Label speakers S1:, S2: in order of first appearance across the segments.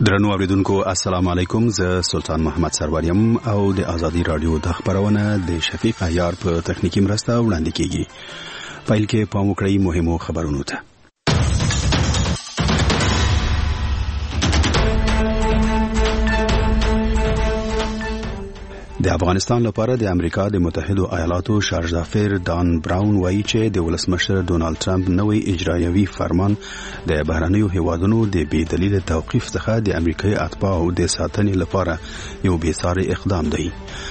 S1: درنو اوریدونکو السلام علیکم. زه سلطان محمد سروریم او د ازادي رادیو د خبرونه د شفیق عیار په تخنیکی مرسته وړاندې کیږي. فایل کې پام وکړئ مهمو خبرونو ته. د افغانستان لپاره د امریکا د متحده ایالاتو شارژافیر دان براون وایي چې د ولسمشر ډونالد ټرمپ نوی اجرایوي فرمان د بهرنیو هیوادونو د بې دلیل توقیف څخه د امریکایي اتباعو د ساتنې لپاره یو بېساري اقدام دی.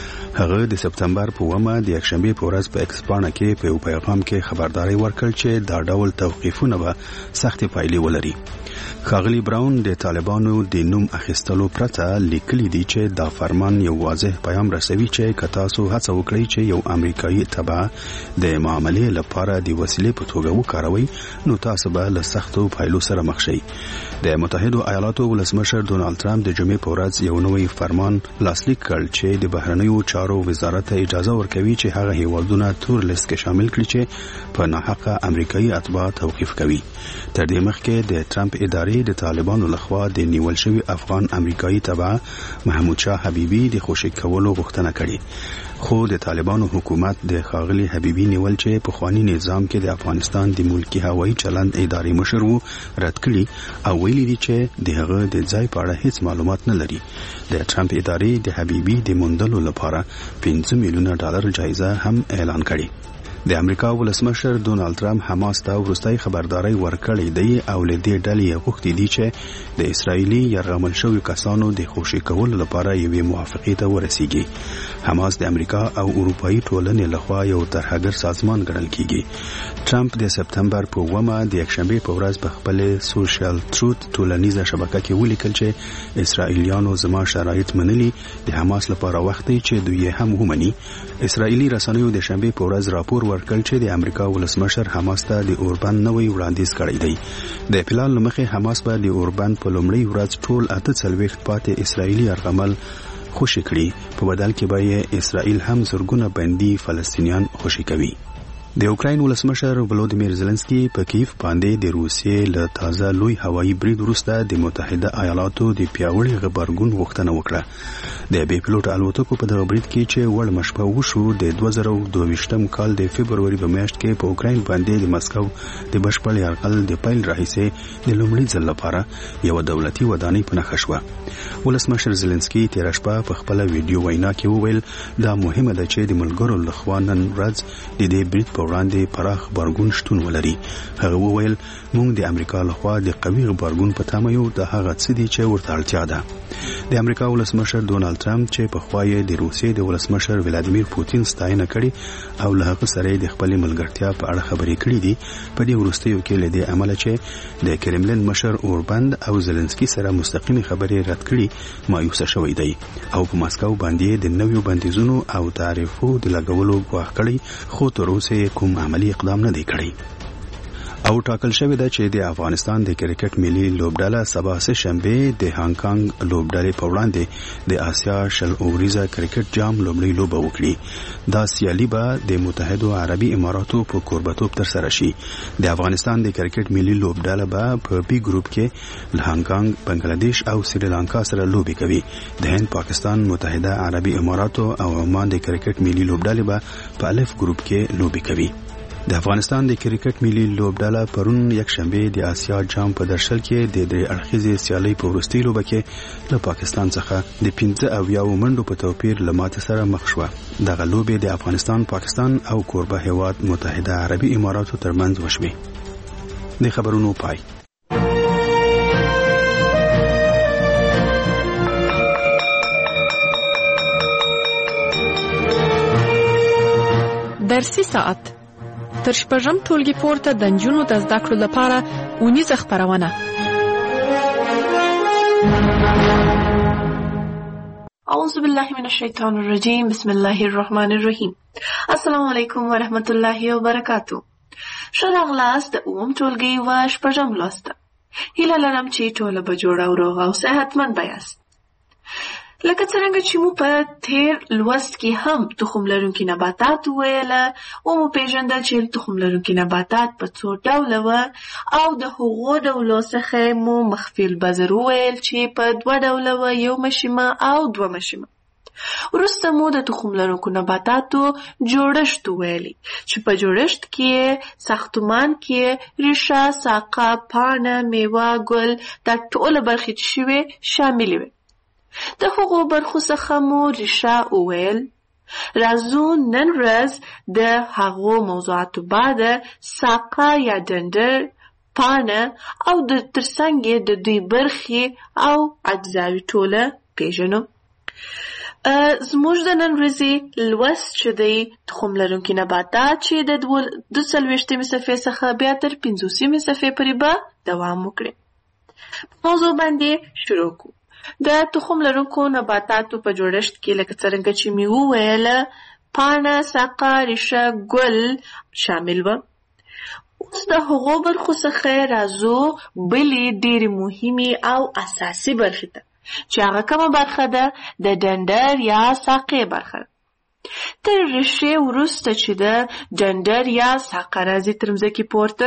S1: هغه د سپتمبر په 1 د یکشنبه په ورځ په ایکسپانه کې په یو پیغام کې خبرداري ورکړ چې دا ډول توقیفونه به سختې پایلې ولري. ښاغلي براون د طالبانو د نوم اخیستلو پرته لیکلي دي چې دا فرمان یو واضح پیغام رسوي چې که تاسو هڅه وکړئ چې یو امریکایي تبع د معاملې لپاره د وسیلې په توګه وکاروئ نو تاسو به له سختو پایلو سره مخ شئ. د متحده ایالاتو ولسمشر ډونالد ټرمپ د جمعې په ورځ یو نوی فرمان لاسلیک کړ چې د بهرنیو چارو وزارت ته اجازه ورکوي چې هغه هیوادونه تور لیست کې شامل کړي چې په ناحقه امریکایي اتباع توقیف کوي. تر دې مخکې د ټرمپ ادارې د طالبانو لخوا د نیول شوی افغان امریکایي تبع محمود شاه حبیبي د خوشي کولو غوښتنه کړې، خو د طالبانو حکومت د ښاغلي حبیبي نیول چې په خواني نظام کې د افغانستان د ملکی هوایي چلند ادارې مشر وو رد کړي او ویلي دي چې دغه د ځای په اړه هیڅ معلومات نه لري. د ټرمپ ادارې د حبیبي د موندلو لپاره $5 میلیون جایزه هم اعلان کړي. د امریکا ولسمشر ډونالد ټرمپ حماس ته وروستۍ خبرداري ورکړې دی او له دې ډلې غوښتي دي چې د اسرایلی یرغمل شوی کسانو د خوشي کولو لپاره یوې موافقې ته ورسیږي. حماس د امریکا او اروپאי ټولنې لخوا یو ترهګر سازمان ګڼل کیږي. ټرمپ د سپتمبر په 1 د یکشنبه په ورځ په خپل سوشل تروت ټولنیزه شبکه کې ولیکل چې اسرایلیانو زما شرایط منلي، د حماس لپاره وخت دی چې دوی هم ومني. اسرایلی رسنیو د شنبه په ورځ راپور ورکړ چې د امریکا ولسمشر حماس ته د اوربند نوې وړاندیز کړی دی. د پلان لمخې حماس به د اوربند په لومړۍ ورځ ټول 48 پاتې اسرایلی یرغمل خوشي کړي، په بدل کې به اسرائیل هم زرګونه بندي فلسطینیان خوشي کوي. د اوکراین ولسمشر ولودیمیر زيلنسکي په کیف باندې د روسیې له تازه لوی هوایي برید وروسته د متحده ایالاتو د پیاوړي غبرګون غوښتنه وکړه. د بې پلوټ الوتکو په دغه برید کې چې وړ مشبه وشو د 2022 کال د فبرवरी په میاشت کې په اوکراین باندې د مسکو د بشپړ یرغل د پیل راهیسې د لومړي ځل لپاره یو دولتي ودانۍ په نښه شوه. ولسمشر زيلنسکي تیر شپه په خپل ویډیو وینا کې وویل دا مهمه ده چې د ملګرو لخوا نن ورځ د دې برید په وړاندې پراخ غبرګون شتون ولري. هغه وویل موږ د امریکا لخوا د قوي غبرګون په تمه یو، د هغه څه دي چې ورته اړتیا ده. د امریکا ولسمشر ډونالد ټرمپ چې په خوايه د روسیې د ولسمشر ولادیمیر پوتین ستاینه کړي او له هغه سره د خپل ملګرتیا په اړه خبرې کړې دي، په دې وروستیو کې له دې عمل چې د کرملین مشر اوربند او زيلنسکي سره مستقیمي خبرې رد کړي مایوس شوی دی او په مسکو باندې د نویو بندیزونو او تعرفو د لګولو غواړي کړي، خو تر اوسه کوم عملی اقدام نه دی کړی. او ټاکل شوی ده چې د افغانستان د کرکټ ملي لوبډله سبا سه شنبه د هانګ کانګ لوبډلې په وړاندې د آسیا شل اوریزه کرکټ جام لومړی لوبه وکړي. دا سیالي به د متحده عربي اماراتو په کوربتوب تر سره شي. د افغانستان د کرکټ ملي لوبډله به په بي ګروپ کې له هانګ کانګ، بنگلاديش او سریلانکا سره لوبي کوي. د هند، پاکستان، متحده عربي اماراتو او عمان د کرکټ ملي لوبډلې به په الف ګروپ کې لوبي کوي. د افغانستان د کرکټ ملي لوبډله پرون یکشنبه د آسیا جام په درشل کې د درې اړخیزې سیالۍ په وروستۍ لوبه کې له پاکستان څخه د 15 منډو په توپیر له ماتې سره مخ شوه. دغه لوبې د افغانستان، پاکستان او کوربه هیواد متحده عربي اماراتو ترمنځ وشوې. د خبرونو پای.
S2: درسي ساعت تر شپږم ټولګي پورته د نجونو د زده کړو لپاره اونیزه خپرونه.
S3: اعوذ بالله من الشیطان الرجیم، بسم الله الرحمن الرحیم. السلام علیکم ورحمت الله وبرکاتو. ښه راغلاست د اووم ټولګي و شپږم لوست. هیله لرم چې ټوله به جوړ او روغ او صحتمند یاست. لکه څرنګه چې مو په تیر لوست کې هم تخم لرونکي نباتات وویله او مو پیژندل چې تخم لرونکي نباتات په څو ډوله وه او د هغو ډولو څخه مو مخفي البذر وویل چې په 2 ډوله وه، 1 مشیمه او 2 مشیمه. وروسته مو د تخم لرونکو نباتاتو جوړښت وویلی چې په جوړښت کې ساختمان کې ریښه، ساقه، پاڼه، میوه، ګل دا ټوله برخې چې شوې شاملې وې. د هغو برخو څخه مو ریښه وویل. راځو نن ورځ د هغو موضوعاتو بعد ساقه یا ډنډر، پاڼه او د ترڅنګ یې د دوی برخې او اجزاوې ټوله پیژنو. زموږ د نن ورځې لوست چې دی تخم لرونکي نباتات چې د 42 صفحې څخه بیا تر 50 صفحې پورې به دوام وکړي. موضوع باندې شروع کو. د تخم لرونکو نباتاتو په جوړښت کې لکه څرنګه چې مې وویله پاڼه، ساقه، ریښه، ګل شامل وه. اوس د هغو برخو څخه راځو بلې ډېرې مهمې او اساسي برخې ته چې هغه کومه برخه ده؟ د ډنډر یا ساقې برخه. تر ریښې وروسته چې ده ډنډر یا ساقه راځي تر مځکې پورته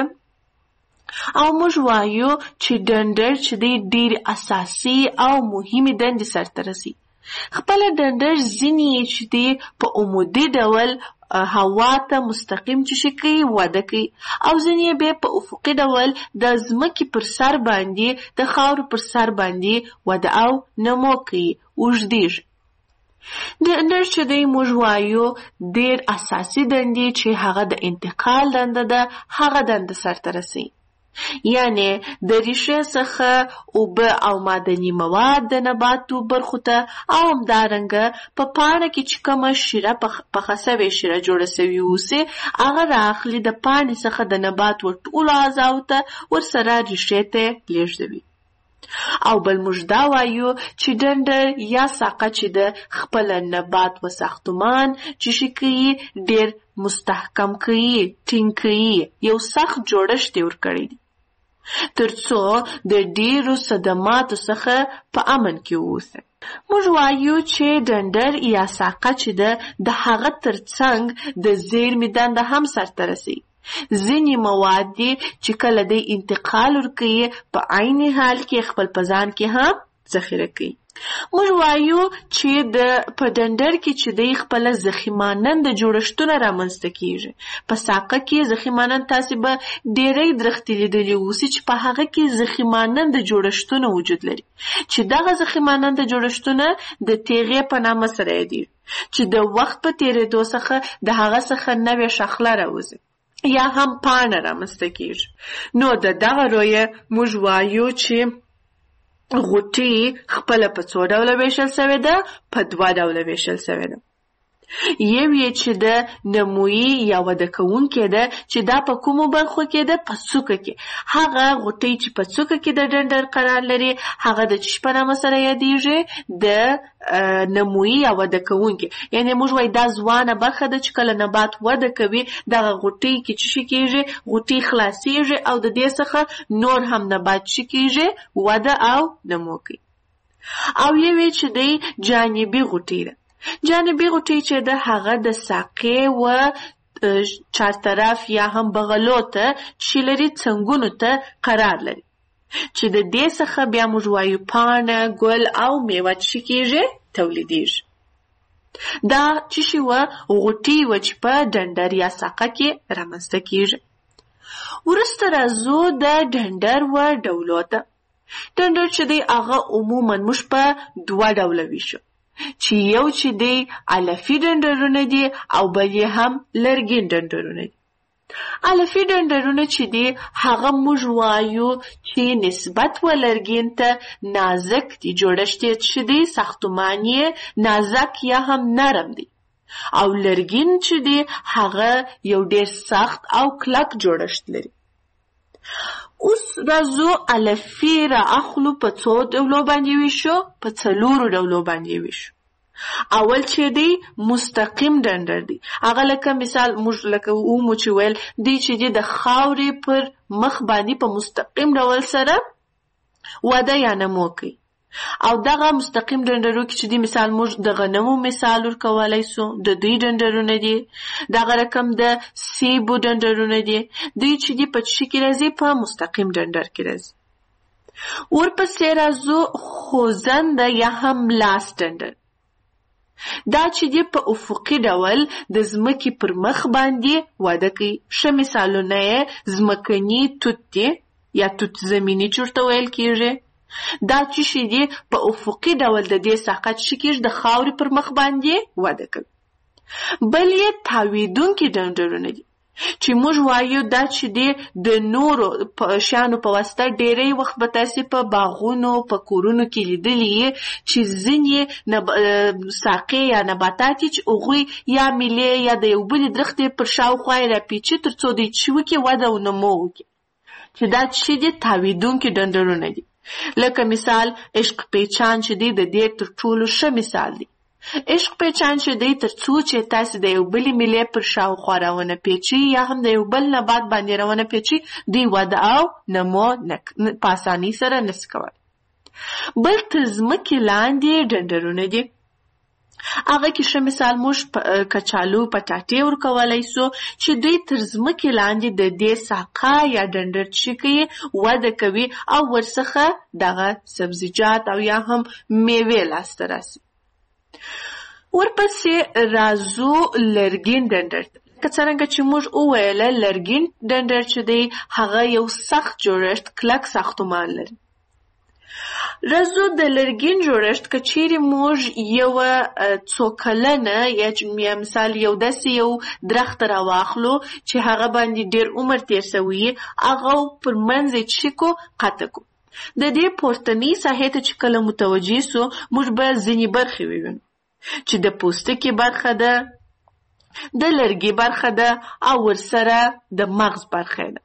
S3: او موږ وایو چې ډنډر چې دی ډېر اساسي او مهمې دندې سرته رسي. خپله ډنډر ځینې چې دی په عمودي ډول هوا ته مستقیم چې کوي وده کوي او ځینې بیا په افقي ډول د ځمکې پر سر باندې د خاورو پر سر باندې وده او نمو کوي، اوږدېږي. ډنډر چې دی موږ وایو ډېر اساسي دندې چې هغه د انتقال دنده ده هغه دنده سرته رسي. یعنی د ریښې څخه اوبه او معدني مواد د نباتو برخو ته او همدارنګه په پاڼه کې چې کومه شیره پخه سوې شیره جوړه سوې اوسي هغه راخلي د پاڼې څخه د نبات ټولو اعضاو ته ورسره ریښې ته لیږدوي. او بل موږ دا وایو چې ډنډر یا ساقه چې د خپل نبات و ساختمان چې کوي ډېر مستحکم کوي، ټینګ کوي، یو سخت جوړښت یې ورکړی دی ترڅو د ډېرو صدماتو څخه په امن کې واوسي. موږ وایو چې ډنډر یا ساقه چې ده د هغه ترڅنګ د زیرمې دنده هم سرته رسي. ځینې مواد دي چې کله د انتقال ورکوي په عین حال کې خپل په ځان کې هم ذخیره کوي. موږ وایو چې په ډنډر کې چې دی خپل ضخیمانند جوړښتونه رامنځته کیږي. په ساقه کې ضخیمانند تاسې به ډېری درختې لیدلي اوسي چې په هغه کې ضخیمانند جوړښتونه وجود لري چې دغه ضخیمانند جوړښتونه د تیغې په نامه سره یادېږي چې د وخت په تېرېدو څخه د هغه څخه نوې شاخله راوځي یا هم پاڼه رامنځته کیږي. نو دغه رویه موږ وایو چې غوټې خپله په څو ډوله ویشل سوې ده؟ په 2 ډوله ویشل سوې ده. یو یې چې د نمویي یا وده کوونکې ده چې دا په کومو برخو کې ده؟ په څوکه کې. هغه غوټۍ چې په څوکه کې د ډنډر قرار لري هغه د چی په نامه سره یادېږي؟ د نمویي یا وده کوونکې. یعنې موږ وایو دا ځوانه برخه ده چې کله نبات وده کوي دغه غوټۍ کې چې کېږي غوټۍ خلاصېږي او د دې څخه نور هم نبات چې کېږي وده او نمو کوي. او یو یې چې دی جانبي غوټۍ ده. جانبي غوټۍ چې ده هغه د ساقې و چارطرف یا هم بغلو ته چې لري څنګونو ته قرار لري چې د دې څخه بیا موږ وایو پاڼه، ګل او میوه چې کېږي تولیدېږي. دا چې وه غوټۍ وه چې په ډنډر یا ساقه کې رامنځته کېږي. وروسته راځو د ډنډر و ډولو ته. ډنډر چې دی هغه عموما موږ په 2 ډوله ویشو چې یو چې دی علفي ډنډرونه دي او بل یې هم لرګین ډنډرونه دي. علفي ډنډرونه چې دي هغه موږ وایو چې نسبت و لرګین ته نازک دي، جوړښت یې چې دی ساختمان یې نازک یا هم نرم دی. او لرګین چې دی هغه یو ډېر سخت او کلک جوړښت لري. اوس راځو علفي را اخلو په 2 ډولو باندې ویشو، په 4 ډولو باندې ویشو. اول چې دی مستقیم ډنډر دی. هغه لکه مثال موږ لکه مو چې ویل دی چې دی د خاورې پر مخ باندې په مستقیم ډول سره وده یا نمو کوي. او دغه مستقیم ډنډرو کې چې دی مثال موږ د غنمو مثال ورکولای سو، د دوی ډنډرونه دي. دغه رقم د سیبو ډنډرونه دي، دوی چې دی په چی کې راځي؟ په مستقیم ډنډر کې راځي. ورپسې راځو خوځنده یا هم لاس ډنډر. دا چې دی په افقي ډول د ځمکې پر مخ باندې وده کوي. ښه مثالونه یې ځمکني توت دی یا توت زمیني چې ورته ویل کېږي. دا چې دی په افقي ډول د دې ساقه چې کېږي د خاورې پر مخ باندې وده کوي. بل یې تاویدونکي ډنډرونه دي چې موږ وایو دا چې دی د نورو شیانو په واسطه ډېری وخت به تاسې په باغونو په کورونو کې لیدلي چې ځینې ساقې یا نباتات چې هغوی یا میلې یا د یو بلې درختې پر شاوخوا یې راپیچي تر څو دوی چې وکړي وده او نمو وکړي، چې دا چې دی تاویدونکي ډنډرونه دي. لکه مثال عشق پیچان چې دی د دې تر ټولو ښه مثال دی. عشق پیچان چې دی تر څو چې تاسې د یو بلې میلې پر شاوخوا راونه پیچي یا هم د یو بل نبات باندې راونه پیچي، دوی وده او نمو په اسانۍ سره نشي کولی. بل تر ځمکې لاندې ډنډرونه دي. هغه کې ښه مثال موږ کچالو پټاټې ورکولای سو چې دوی تر ځمکې لاندې د دې ساقه یا ډنډر چې کوي وده کوي او ورڅخه دغه سبزیجات او یا هم میوې لاسته راسي. ورپسې راځو لرګین ډنډر. که څرنګه چې موږ وویله لرګین ډنډر چې دی هغه یو سخت جوړښت کلک ساختمان لري. راځو د لرګین جوړښت که چیرې موږ یو څو کلنه یا مثال یو داسې یو درخت راواخلو چې هغه باندې ډېر عمر تېر شوی هغه پر منځ یې چې کو قطع کو. د دې پورتنۍ ساحې ته چې کله متوجه سو موږ به ځینې برخې ووینو چې د پوستکي برخه ده، د لرګي برخه ده او ورسره د مغز برخه ده.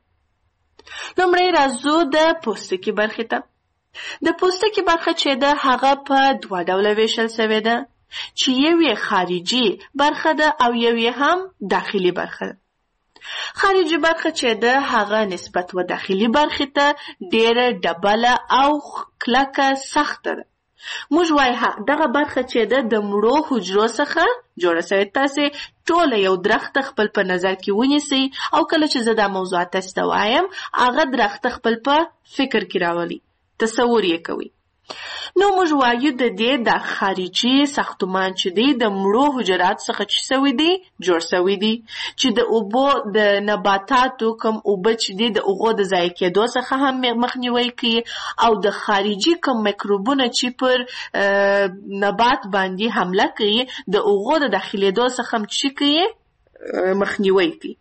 S3: لومړی راځو د پوستکي برخې ته. د پوستکي برخه چې ده هغه په دوه ډوله ویشل شوې ده چې یو یې خارجي برخه ده او یو یې هم داخلي برخه ده. خارجي برخه چې ده هغه نسبت و داخلي برخې ته ډېره ډبله او کلکه سخته ده. موږ وایو دغه برخه چې ده د مړو حجرو څخه جوړه شوې. تاسې ټوله یو درخت خپل په نظر کې ونیسئ او کله چې زه دا موضوعات تاسې ته وایم هغه درخت خپل په فکر کې راولي، تصور یې کوي. نو موږ وایو د دې د خارجي ساختمان چې دی د مړو حجرات څخه چې سوی دی جوړ سوی دی چې د اوبو د نباتاتو کم اوبه چې دی د اوغو د ضایع کېدو څخه هم مخنیوی کوي او د خارجي کم میکروبونه چې پر نبات باندې حمله کوي د اوغو د داخلېدو څخه هم چې کوي مخنیوی کوي.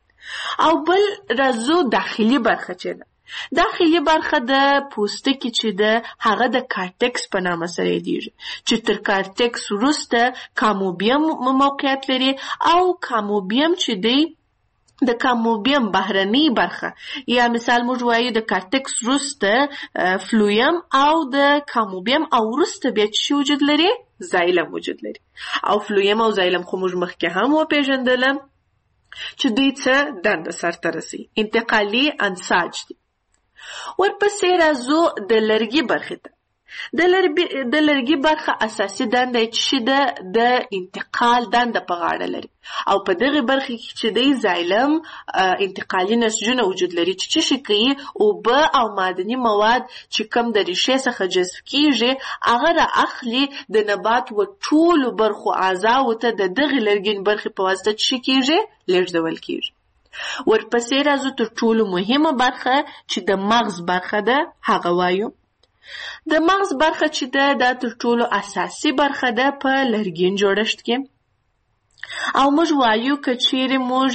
S3: او بل راځو داخلي برخه چې ده. داخلي برخه د پوستکي چې ده هغه د کارټکس په نامه سره یادیږي چې تر کارټکس وروسته کاموبیم موقعیت لري او کاموبیم چې دی د کاموبیم بهرنۍ برخه یا مثال موږ وایو د کارټکس وروسته فلویم او د کاموبیم او وروسته بیا چې وجود لري زایلم وجود لري. او فلویم او زایلم خو موږ مخکې هم وپېژندلم چې دوی څه دنده سرته رسي، انتقالي انساج دي. ورپسې راځو د لرګي برخې ته. د لرګي برخه اساسي دنده چې د انتقال دنده په غاړه لري او په دغه برخه کې چې د زایلم انتقالي نسجونه وجود لري چې شي کوي اوبه او معدني مواد چې کم د ریښې څخه جذب کیږي هغه را اخلي د نبات و ټولو برخو اعضاو ته د دغه لرګین برخې په واسطه چې کیږي لېږدول کیږي. ورپسې راځو تر ټولو مهمه برخه چې د مغز برخه ده هغه وایو. د مغز برخه چې ده دا تر ټولو اساسي برخه ده په لرګین جوړښت کې او موږ وایو که چیرې موږ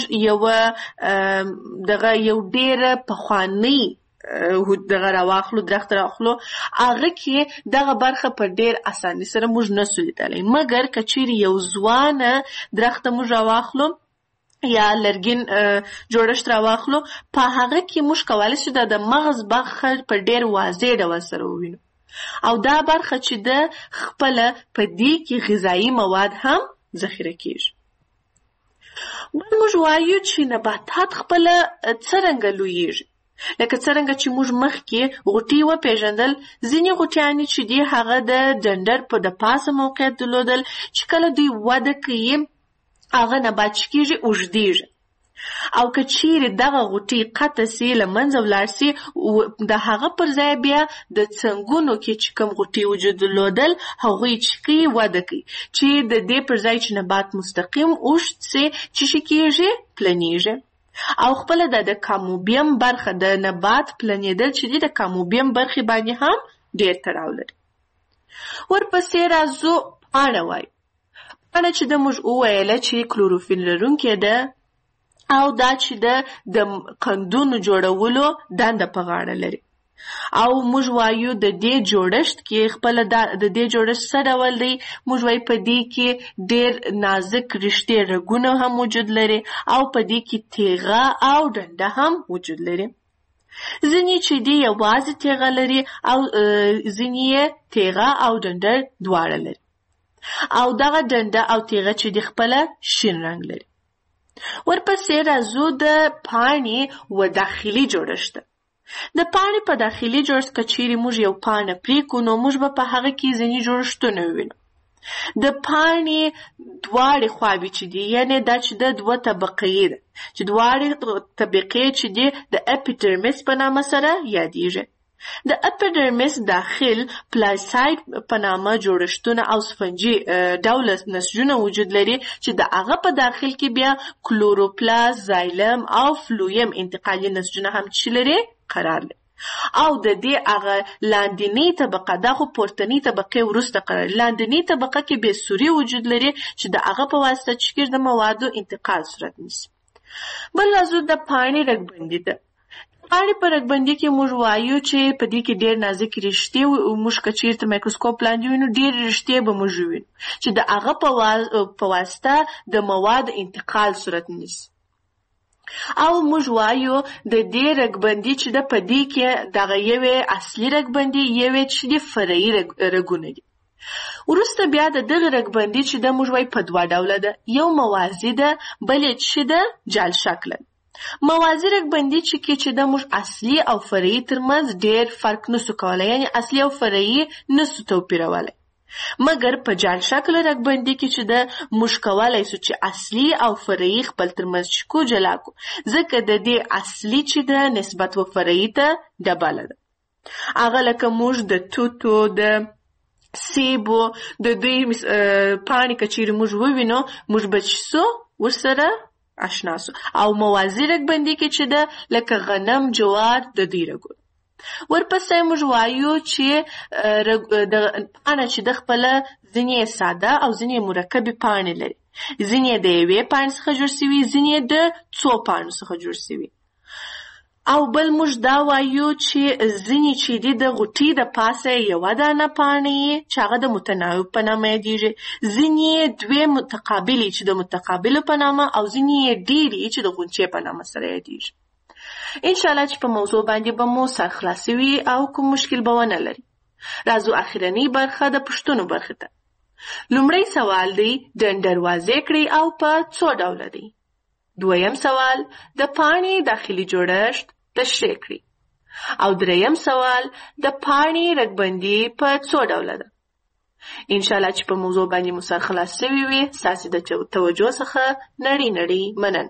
S3: یو ډېره پخوانۍ دغه راواخلو درخت راواخلو هغه کې دغه برخه په ډېر اسانۍ سره موږ نسو لیدلی، مګر که چیرې یو ځوانه درخت موږ راواخلو یا لرګین جوړښت راواخلو په هغه کې موږ کولی شو د مغز برخه په ډېر واضح ډول سره ووینو او دا برخه چې ده خپله په دې کې غذایي مواد هم ذخیره کیږي. موږ وایو چې نباتات خپله څرنګه لویږي. لکه څرنګه چې موږ مخکې غوټۍ وپېژندل، ځینې غوټیانې چې دي هغه د ډنډر په د پاسه موقعیت درلودل، چې کله دوی وده کوي هغه نبات چې کېږي اوږدېږي، او که چیرې دغه غوټۍ قطع سي له منځه ولاړ سي، د هغه پر ځای بیا د څنګونو کې چې کوم غوټۍ وجود درلودل هغوی چې کوي وده کوي، چې د دې پر ځای چې نبات مستقیم اوږد سي چې شي کېږي پلنېږي. او خپله د کاموبیم برخه د نبات پلنېدل چې دي د کاموبیم برخې باندې هم ډېر تړاو لري. ورپسې راځو پاڼه وایو. پاڼه چې د موږ وویله چې کلوروفیل لرونکې ده او دا چې د قندونو جوړولو دنده په غاړه لري. او موږ وایو د دې جوړښت کې خپله د دې جوړښت څه ډول دی؟ موږ وایو په دې کې ډېر نازک رشتې رګونه هم وجود لري او په دې کې تیغه او ډنډه هم وجود لري. ځینې چې دي یوازې تیغه لري او ځینې یې تیغه او ډنډه دواړه لري، او دغه ډنډه او تیغه چې دي خپله شین رنګ لري. ورپسې راځو د پاڼې و داخلي جوړښت. د پاڼې په داخلي جوړښت که چیرې موږ یو پاڼه پرېکړو نو موږ به په هغه کې ځینې جوړښتونه ووینو. د پاڼې دواړې خواوې چې دي، یعنې دا چې د دوه طبقې ده، چې دواړې طبقې چې دي د اپیډرمیس په نامه سره یادېږي. د اپیډرمیس داخل پلاساید په نامه جوړښتونه او سفنجي ډوله نسجونه وجود لري، چې د هغه په داخل کې بیا کلوروپلاست، زایلم او فلویم انتقالي نسجونه هم چې لري قرار لري. او د دې هغه لاندنۍ طبقه، دا خو پورتنۍ طبقې وروسته قرار لري، لاندنۍ طبقه کې بې سوري وجود لري چې د هغه په واسطه چې د موادو انتقال صورت نیسي. بل راځو د پاڼې رګبندي ته. پاڼې په رګبندي کې موږ وایو چې په دې کې ډېر نازک رشتې، موږ که چېرته مایکروسکوپ لاندې وینو ډېر رشتې به موږ وینو چې د هغه په واسطه د موادو انتقال صورت نیسي. او موږ وایو د دې رګبندي چې د په دې کې دغه یوې اصلي رګبندي، یوې چې د فرعي رګونه دي. وروسته بیا د دغه رګبندي چې د موږ وایو په دوه ډوله ده، یو موازي ده، بل یې چې د جال شکله. موازي رګبندي چې د موږ اصلي او فرعي ترمنځ ډېر فرق نسو کولی، یعنې اصلي او فرعي نسو توپیرولی. مګر په جال شکل رګبندي کې چې د موږ کولی سو چې اصلي او فرعي خپل ترمنځ شکو جلا کو، ځکه د دې اصلي چې د نسبت و فرعي ته ډبله ده. هغه لکه موږ د توتو، د سیبو، د دوی پاڼې که چیرې موږ ووینو موږ به چې سو ورسره آشنا سو. او موازي رګبندي کې چې ده لکه غنم، جوار، د دوی رګونه. ورپسې موږ وایو چې پاڼه چې د خپله ځینې ساده او ځینې مرکبې پاڼې لري، ځینې د یوې پاڼې څخه جوړ شوي، ځینې د څو پاڼو څخه جوړ شوي. او بل موږ دا وایو چې ځینې چې دي د غوټۍ د پاسه یوه دانه پاڼې چې هغه د متناوب په نامه یادېږي، ځینې دوې متقابلې چې د متقابلو په نامه، او ځینې ډېرې چې د غونچې په نامه سره یادېږي. انشاءالله چې په موضوع باندې به مو سر خلاص وي او کوم مشکل به ونه لري. راځو اخرنۍ برخه د پوښتنو برخه ته. لومړی سوال دی ډنډر واضح کړئ او په څو ډوله دی. دویم سوال د پاڼې داخلي جوړښت تشریح کړئ. او دریم سوال د پاڼې رګبندي په څو ډوله ده. انشاءالله چې په موضوع باندې مو سر خلاص شوي وي. ستاسې د توجه څخه نړۍ مننه.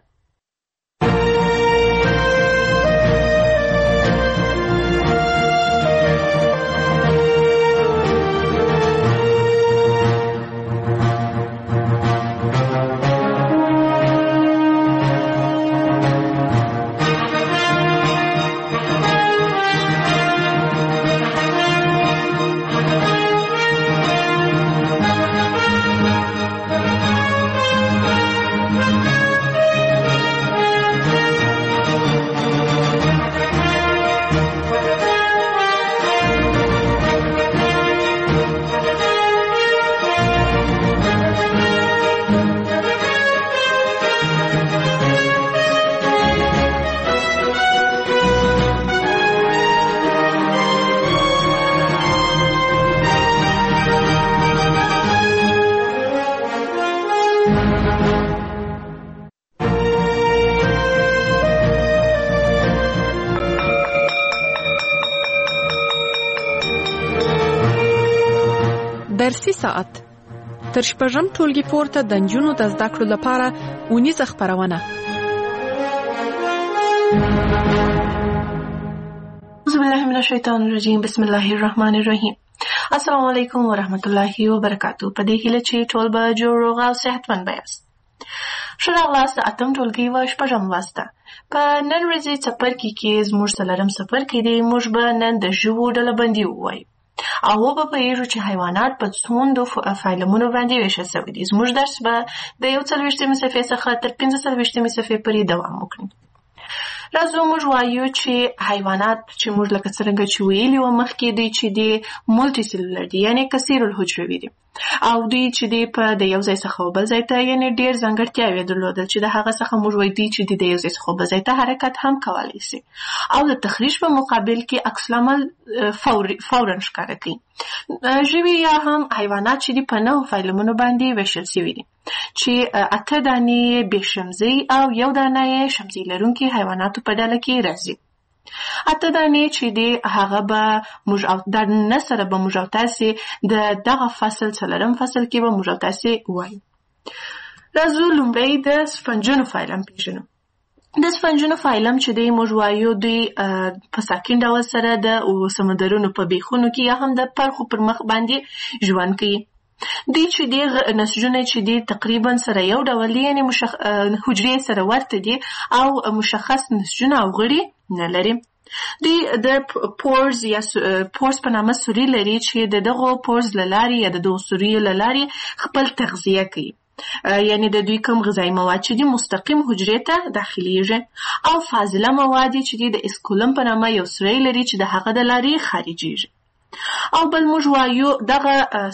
S2: فارسي ساعت تر شپږم ټولګي پورته د نجونو د زده کړو لپاره اونیزه خپرونه.
S3: اعوذ بالله من الشیطان الرجیم. بسم الله الرحمن الرحیم. السلام علیکم ورحمت الله وبرکاتو. په دې هیله چې ټول به جوړ روغ او صحتمند یاست. ښه راغلاست د اتم ټولګي و شپږم لوست ته. په نن ورځې څپرکي کې زموږ څلورم څپرکی دی. موږ به نن د ژوو ډلبندي ووایو او وپوهیږو چې حیوانات په څومره فایلمونو باندې ویشل شوي دي. زموږ درس به د 41مې صفحې څخه تر 45مې صفحې پورې دوام وکړي. راځو موږ وایو چې حیوانات چې موږ لکه څرنګه چې ویلي وو مخکې دوی چې دي مولټي سیلولر دي، یعنې کثیر الحجروي دي، او دوی چې دي په د یو ځای څخه بل ځای ته یعنې ډېر ځانګړتیاوې درلودل چې د هغه څخه موږ وایو دوی چې دي د یو ځای څخه بل ځای ته حرکت هم کولی شي او د تخریش په مقابل کې عکس العمل فوراً ښکاره کوي. ژوي یا هم حیوانات چې دي په 9 فایلمونو باندې ویشل شوي دي چې 8 دانې بې شمزۍ او 1 دانه یې شمزۍ لرونکي حیواناتو په ډله کې راځي. 8 دانې چې دي هغه به موږ او د نه سره به موږ او تاسې د دغه فصل څلورم فصل کې به موږ او تاسې وایو. راځو لومړی د سفنجونو فایلم پیژنو. د سفنجونو فایلم چې دی موږ وایو دوی په ساکن ډول سره د سمندرونو په بیخونو کې یا هم د پرخو پر مخ باندې ژوند کوي. دوی چې دی نسجونه چې دی تقریبا سره یو ډول دي، یعنې حجرې سره ورته دي او مشخص نسجونه او غړي نه لري. دوی د پورز یا پورز په نامه سوري لري چې د دغو پورز له لارې یا د دغو سوریو له لارې خپل تغذیه کوي، یعنی د دوی کوم غذایی مواد چې دي مستقیم حجرې ته داخليږي او فاضله مواد چې دي د اسکولم په نامه یو سوری لري چې د هغه د لارې خارجيږي. او بل موږ وایو دغه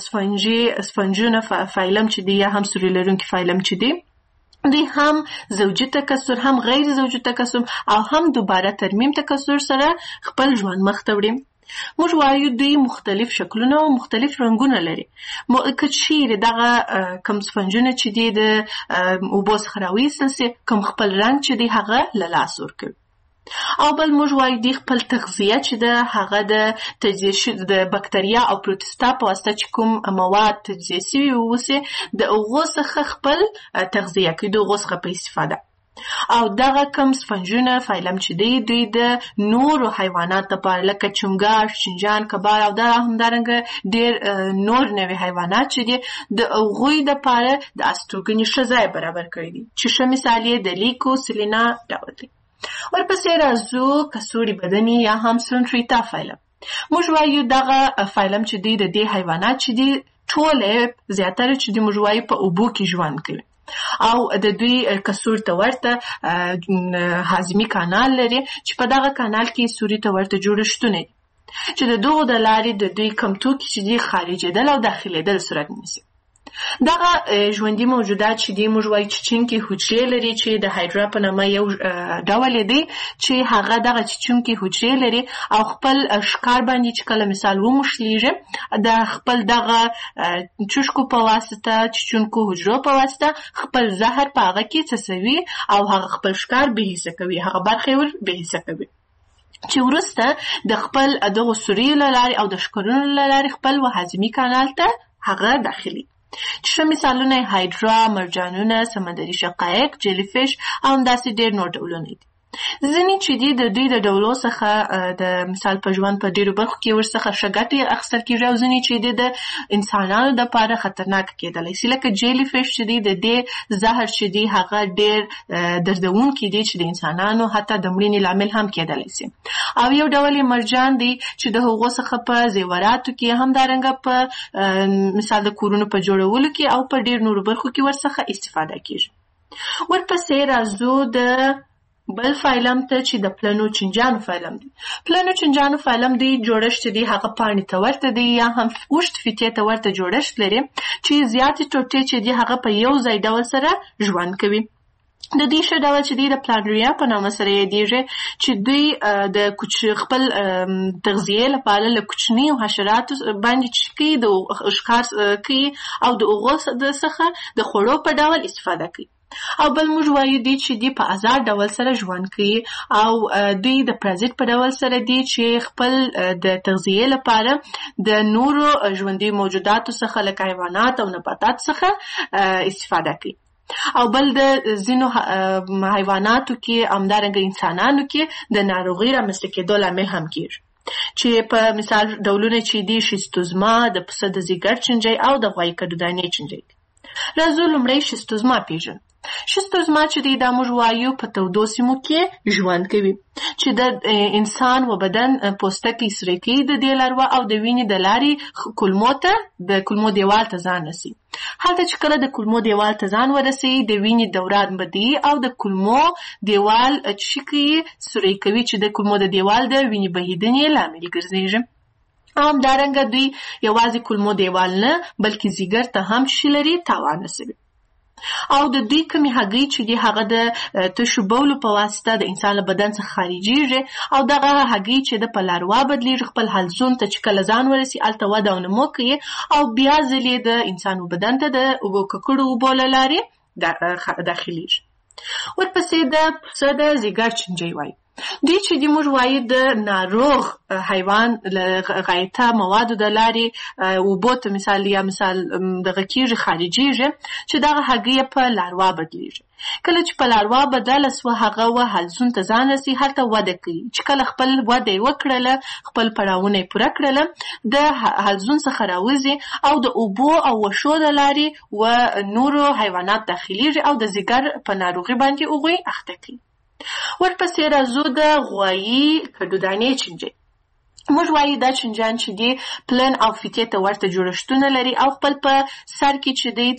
S3: سفنجونه فایلم چې دی یا هم سوري لرونکي فایلم چې دی دوی هم زوجي تکثر هم غیر زوجي تکثر او هم دوباره ترمیم تکثر سره خپل ژوند مخ ته وړي. موږ وایو دوی مختلف شکلونه او مختلف رنګونه لري. که چیرې دغه کوم سفنجونه چې دی د اوبو څخه راویستل سي کوم خپل رنګ چې دی هغه له لاسه ورکوي. او بل موږ وایو دوی خپل تغذیه چې د هغه د تجزیه د بکتریا او پروتستا په واسطه چې کوم مواد تجزیه شوي اوسي د هغو څخه خپل تغذیه کوي، د هغو څخه په استفاده. او دغه کوم سفنجونه فایلم چې دی دوی د نورو حیواناتو لپاره لکه چنګاښ، شینجان، کبار او همدارنګه ډېر نور نوي حیوانات چې دي د هغوی دپاره د استوګنې ښه ځای برابر کړی دي چې ښه مثال یې د لیکو سلینا ډول دی. ورپسې راځو کڅوړي بدني یا هم سلنټریتا فایلم. موږ وایو دغه فایلم چې دی د دې حیوانات چې دی ټولې زیاتره چې دی موږ وایو په اوبو کې ژوند کوي او د دوی کڅوړ ته ورته هاضمي کانال لري چې په دغه کانال کې سوري ته ورته جوړښتونه دي چې د دغو د لارې د دوی کم توکي چې دی خارجېدل او داخلېدل صورت نیسي. دغه ژوندي موجودات چې دی موږ وایو چیچونکي حجرې لري چې د هایډرا په نامه یو ډول دی چې هغه دغه چیچونکي حجرې لري او خپل ښکار باندې چې کله مثال وموښلیږي د خپل دغه چوشکو په واسطه چیچونکو حجرو په واسطه خپل زهر په هغه کې څڅوي او هغه خپل ښکار بېحسه کوي، هغه برخې ور بېحسه کوي چې وروسته د خپل دغو سوریو له لارې او د ښکرونو له لارې خپل هاضمي کانال ته هغه داخلي. چې مثالونه هایډرا، مرجانونه، سمندري شقایق، جیلی فیش او همداسې ډېر نور ډولونه دي. ځینې چې دي د دوی د ډولو څخه د مثال په ژوند په ډېرو برخو کې ورڅخه ښه ګټې اخیستل کېږي او ځینې چې دي د انسانانو دپاره خطرناکه کېدلی شي، لکه جیلی فیش چې دي د دې زهر چې دي هغه ډېر دردونکي دي چې د انسانانو حتی د مړینې لامل هم کېدلی شي. او یو ډول یې مرجان دی چې د هغو څخه په زیوراتو کې همدارنګه په مثال د کورونو په جوړولو کې او په ډېر نورو برخو کې ورڅخه استفاده کېږي. ورپسې راځو د بل فایلم ته چې د پلنو چنجانو فایلم دی. پلنو چنجانو فایلم دی جوړښت دی هغه پاڼې ته ورته دی یا هم اوږد فیتې ته ورته جوړښت لري چې زیاتې ټوټې چې دی هغه په یو ځای ډول سره ژوند کوي. د دې ښه ډول چې دی د پلانریا په نامه سره یادېږي چې دوی د خپل تغذیې لپاره له کوچنیو حشراتو باندې چې کوي د ښکار کوي او د هغو څخه د خوړو په ډول استفاده کوي. او بل موږ وایو دی چې دی په آزاد ډول سره ژوند کوي او دوی د پرازیت په ډول سره دی چې خپل د تغذیه لپاره د نورو ژوندي موجوداتو څخه لکه حیوانات او نباتات څخه استفاده کوي. او بل د ځینو حیواناتو کې همدارنګه انسانانو کې د ناروغۍ رامنځته کېدو لامل هم کېږي، چې په مثال ډولونه چې دي شیستوزما، د پسه د ځیګر چینجی او د غوایي کډودانې چینجی. راځو لومړی شیستوزما پیژنو. شیستوزما چې دی دا موږ وایو په تودو سیمو کې ژوند کوي، چې د انسان و بدن پوستکی سره کوي د دې لاروا او د وینې د لارې کولمو ته د کولمو دیوال ته ځان رسي. هلته چې کله د کولمو دیوال ته ځان ورسي د وینې دوران بدی او د کولمو دیوال چې کوي سره کوي چې د کولمو د دیوال د وینې بهیدنې لامل ګرځي. همدارنګه دوی یوازې کولمو دیوال نه بلکې ځیګر ته هم شي لري تاوان رسوي. او د دوی کمی هګۍ چې دی هغه د تشو بولو په واسطه د انسان له بدن څخه خارجيږي او دغه هګۍ چې د په لاروا بدلیږي خپل حلزون ته چې کله ځان ورسي الته وده او نمو کوي او بیا ځلې د انسان بدن ته د ککړو اوبو له لارې داخليږي. ورپسې د پسه د ځیګر چینجی وایي. دوی چې دی موږ وایي د ناروغ حیوان له غایطه موادو د لارې اوبو ته مثال دغه کېږي خارجيږي چې دغه هګۍ په لاروا بدلیږي. کله چې په لاروا بدله سوه هغه و حلزون ته ځان رسي هلته وده کوي، چې کله خپل وده یې وکړله خپل پړاوونه یې پوره کړله د حلزون څخه راوځي او د اوبو او وښو د لارې و نورو حیوانات داخليږي او د ځیګر په ناروغي باندې هغوی اخته کوي. ورپسې راځو د غوایي کډودانې چینجی. موږ وایو دا چینجیان چې دی پلن او فیتې ته ورته جوړښتونه لري او خپل په سر کې چې دی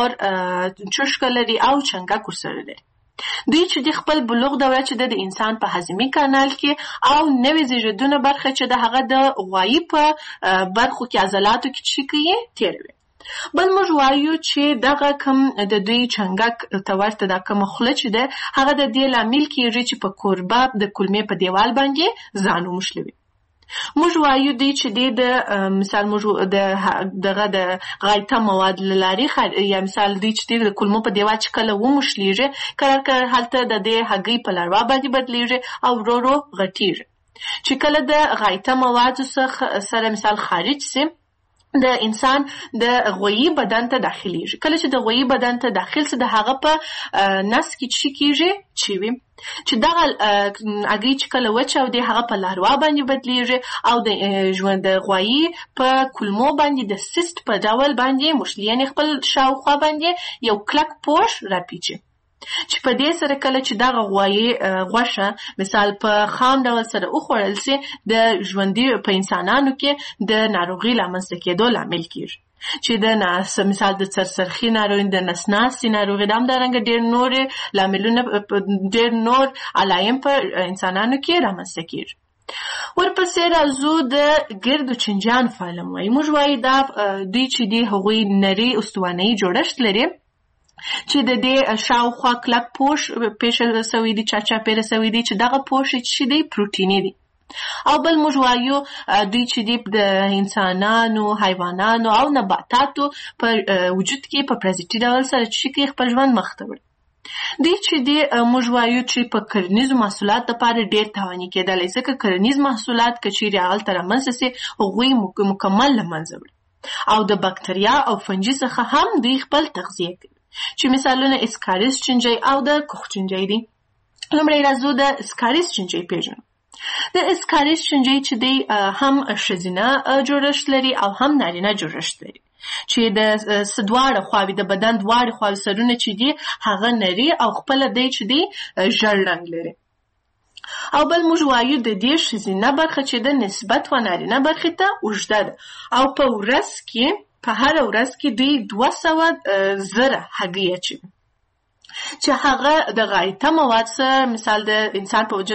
S3: 4 چوشکه لري او چنګک ورسره لري. دوی چې دی خپل بلوغ دوره چې د انسان په هضمي کانال کې او نوې زیږیدونه برخه چې د هغه د غوایي په برخو کې عضلاتو کې چې کوي تیروي. بل موږ وایو چې دغه کم د دوی چنګک ته ورته دا کومه خوله چې ده هغه د دې لامل کېږي چې په کوربه د کولمې په دیوال باندې ځان وموښلوي. موږ وایو دی چې دی د مثال موږ دغه د غایطه مواد له لارې یا مثال دی چې دی د کولمو په دیوال چې کله وموښلیږي کله هلته د دې هګۍ په لاروا باندې بدلیږي او ورو ورو غټیږي، چې کله د غایطه موادو سره مثال خارج سي د انسان د غویی بدن ته داخليږي. کله چې د غویی بدن ته داخل سي د هغه په نس کې چې کېږي چوي چې دغه هګۍ چې کله وچاودي هغه په لاروا باندې بدلیږي او د ژوند د غویی په کولمو باندې د سیست په ډول باندې موښلي، خپل شاوخوا باندې یو کلک پوښ راپیچي چې په دې سره کله چې دغه غوایي غوښه مثال په خام ډول سره وخوړل سي د ژوندي په انسانانو کې د ناروغۍ لامنځته کېدو لامل کېږي، چې د مثال د سرسرخي ناروغي، د نسناسي ناروغي، د همدارنګه ډېر نور لاملونه ډېر نور علایم په انسانانو کې رامنځته کېږي. ورپسې راځو د ګردو چینجیان فعالم وایي. موږ وایي دا دوی چې دی هغوی نري استوانه‌یي جوړښت لري چې د دې شاوخوا کلک پوښ پیښه سوی دی چاپیره سوی دی چې دغه پوښ چې دی پروتیني دی. او بل موږ وایو دوی چې دی د انسانانو، حیوانانو او نباتاتو په وجود کې په پرازیتي ډول سره چې خپل ژوند مخ ته وړي. دوی چې دی موږ وایو چې په کرنیزو محصولات لپاره ډېر تاواني کېدلی، ځکه کرنیز محصولات که چیرې هغلته رامنځته سي هغوی مکمل له منځه وړي او د بکتریا او فنجي څخه هم دوی خپل تغذیه کوي، چې مثالونه اسکاریس چینجی او د کوخ چینجی دي. لومړی راځو د اسکاریس چینجی پیژنو. د اسکاریس چینجی چې دی هم ښځینه جوړښت لري او هم نارینه جوړښت لري، چې د دواړه خواوې د بدن دواړه خواوې سرونه چې دي هغه نري او خپله دی چې دی ژړ رنګ لري. او بل موږ وایو د دې ښځینه برخه چې د نسبت و نارینه برخې ته اوږده ده او په ورځ کې په هر ورځ کې دوی 200,000 هګۍ اچوي، چې هغه د غایطه مواد سره مثال د انسان په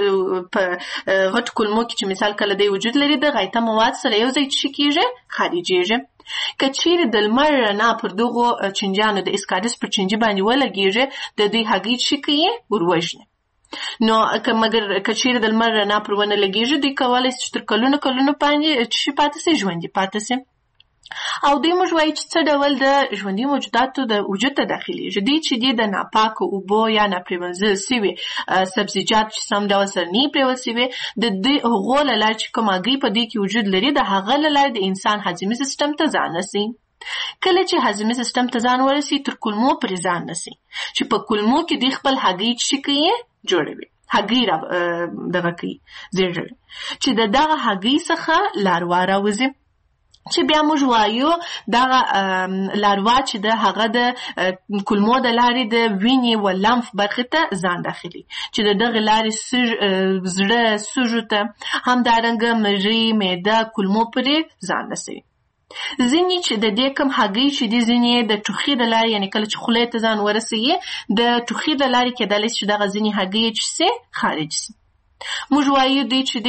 S3: غټ کولمو کې چې مثال کله دی وجود لري د غایطه مواد سره یو ځای چې کېږي خارجېږي. که چیرې د لمر رڼا پر دغو چینجیانو د اسکاریس پر چینجي باندې ولګېږي د دوی هګۍ چې کوي وروژني. نو مګر که چیرې د لمر رڼا پر ونه لګېږي دوی کولی شي چې تر کلونو باندې چې پاتې سي ژوندي پاتې سي. او دوی موږ وایي چې څه ډول د ژوندي موجوداتو د وجود ته داخلېږي. دوی چې دي د ناپاکو اوبو یا ناپرېمنځل سوي سبزیجات چې سم ډول سره نه پرېول سوي د دوی هغو له لارې چې کوم هګۍ په دوی کې وجود لري د هغه له لارې د انسان هضمي سیستم ته ځان رسي. کله چې هضمي سیستم ته ځان ورسي تر کولمو پورې ځان رسي چې په کولمو کې دوی خپل هګۍ چې کوي جوړوي، هګۍ دغه کوي زیږوي چې د دغه هګۍ څخه لاروا راوځي چې بیا موږ وایو دغه لاروا چې د هغه د کولمو د لارې د وینې و لمف برخې ته ځان داخلي چې د دغه لارې زړه سږو ته همدارنګه مری معده کولمو پورې ځان رسوي. ځینې چې د دې کوم هګۍ چې دي ځینې د ټوخي د لارې یعنې کله چې خولې ته ځان ورسوي د ټوخي د لارې کېدلی چې دغه ځینې هګۍ چې سي خارج سي. موږ وایو دوی چې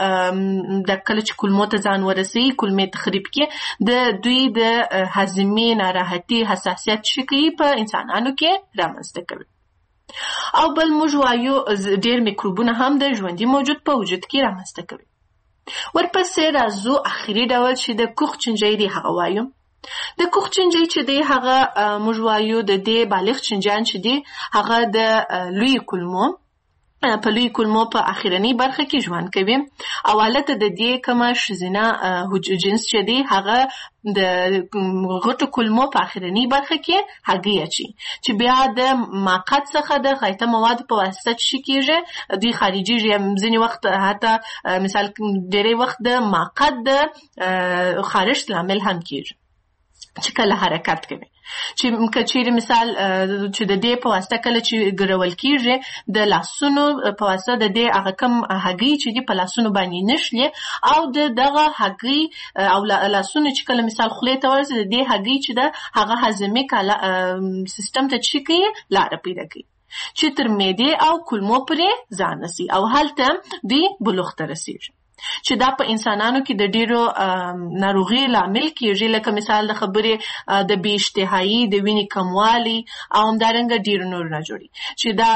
S3: د کله چې کولمو ته ځان ورسوي کولمې تخریب کې د دوی د هضمي ناراحتي حساسیت چې کوي په انسانانو کې رامنځته کوي. او بل موږ وایو ډېر میکروبونه هم د ژوندي موجود په وجود کې رامنځته کوي. ورپسې راځو اخري ډول چې د کوخ چنجۍ دی هغه وایو. د کوخ چنجۍ چې دی هغه موږ وایو د دې بالغ چنجان چې دی هغه د لوی کولمو په لوی کولمو په اخرنۍ برخه کې ژوند کوي او حالت د دې کومه ښځینه جنس چې دی هغه د غټو کولمو په اخرنۍ برخه کې هګۍ اچي چې بیا د ماقات څخه د غایطه موادو په واسطه چې کېږي دوی خارجېږي. ځینې وخت حتی مثال ډېری وخت د ماقات د خارښت لامل هم کېږي چې کله حرکت کوي چې کچېرې مثال چې د دې په واسطه کله چې ګرول کېږي د لاسونو په واسطه د دې هغه کم هګۍ چې دي په لاسونو باندې نشلي او دغه هګۍ او لاسونو چې کله مثال خولې ته ورسي د دې هګۍ چې ده هغه هضمي سیستم ته چې کوي لاره پیدا کوي چې تر معدې او کولمو پورې ځان رسي او هلته دوی بلوغ ته رسېږي چې دا په انسانانو کې د ډیرو ناروغي لامل کېږي لکه مثال د خبرې د بې اشتهایي د وینې کموالی او همدارنګه ډیرو نور نه جوړي چې دا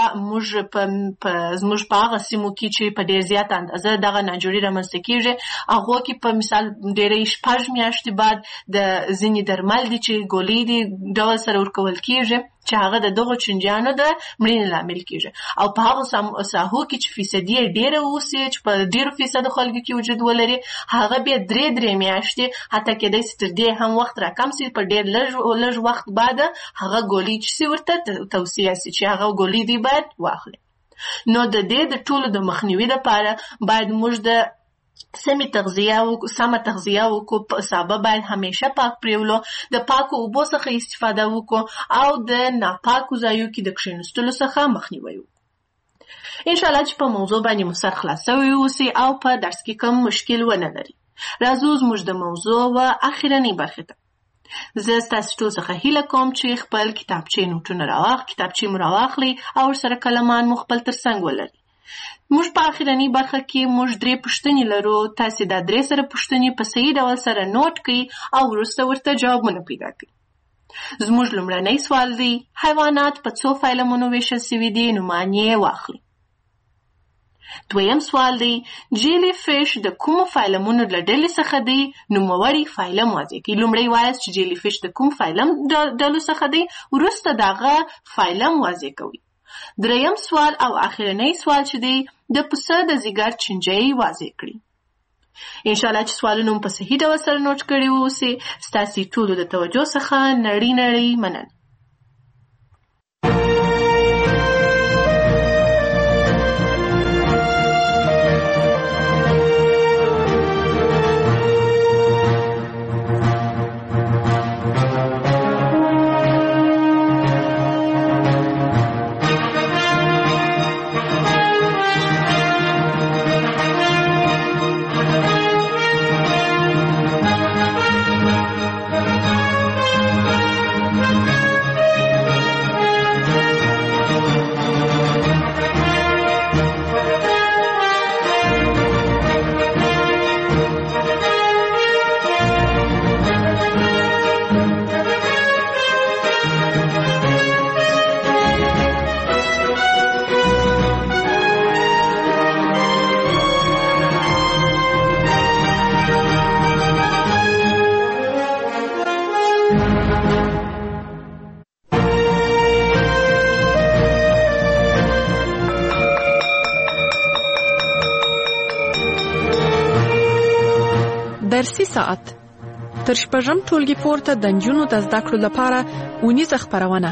S3: زموږ په هغه سیمو کې چې په ډیر زیات اندازه دغه ناجوړي رامنځته کېږي هغو کې په مثال ډیرې 6 میاشتې بعد د ځینې درمل دي چې ګولۍ دي ډول سره ورکول کېږي چې هغه د دغو چنجانو د مړینې لامل کېږي او په هغو ساحو کې چې فیصدي یې ډېره اوسي چې په ډېرو فیصدو خلکو کې وجود ولري هغه بیا 3 میاشتې حتی کېدای شي تر دې هم وخت راکم سي په ډېر لږ وخت بعد هغه ګولۍ چې سي ورته توصیه سي چې هغه ګولۍ دی باید واخلي. نو د دې د ټولو د مخنیوي لپاره باید موږ د سمه تغذیه وکړو. سابه باید همیشه پاک پریولو، د پاکو اوبو څخه استفاده وکړو او د ناپاکو ځایو کې د کښېنستلو څخه مخنیوي وکړو. ان شاء الله چې په موضوع باندې مو سر خلاص شوی اوسي او په درس کې کوم مشکل ونه لري. راځو زموږ د موضوع و اخرنۍ برخې ته. زه ستاسو ټول څخه هیله کوم چې خپل کتابچې نوټونه کتابچې مو راواخلئ او ورسره کلمان مو خپل ترڅنګ ولرئ. موږ په اخرنۍ برخه کې موږ 3 پوښتنې لرو. تاسې دا 3 سره پوښتنې په صحیح ډول سره نوٹ کړئ او وروسته ورته جوابونه پیدا کړئ. زموږ لومړنی سوال دی حیوانات په څو فایلمونو ویشل شوي دي؟ نومانې واخلئ. دویم سوال دی جیلی فیش د کومو فایلمونو له ډلې څخه دی؟ نوموړی فایلم واضح کړئ. لومړی وایاست چې جیلی فیش د کوم فایلم ډلو څخه دی، وروسته دغه فایلم واضح کوئ. دریم سوال او اخرنۍ سوال چې دی د پسه د ځیګر چنجۍ واضح کړي. ان شاء الله چې سوالونه په صحیح ډول سره نوٹ کړي اوسئ. ستاسو ټولو د توجه څخه نړۍ مننه.
S2: درسي ساعت تر شپږم ټولګي پورته د نجونو د زده کړو لپاره اونیزه خپرونه.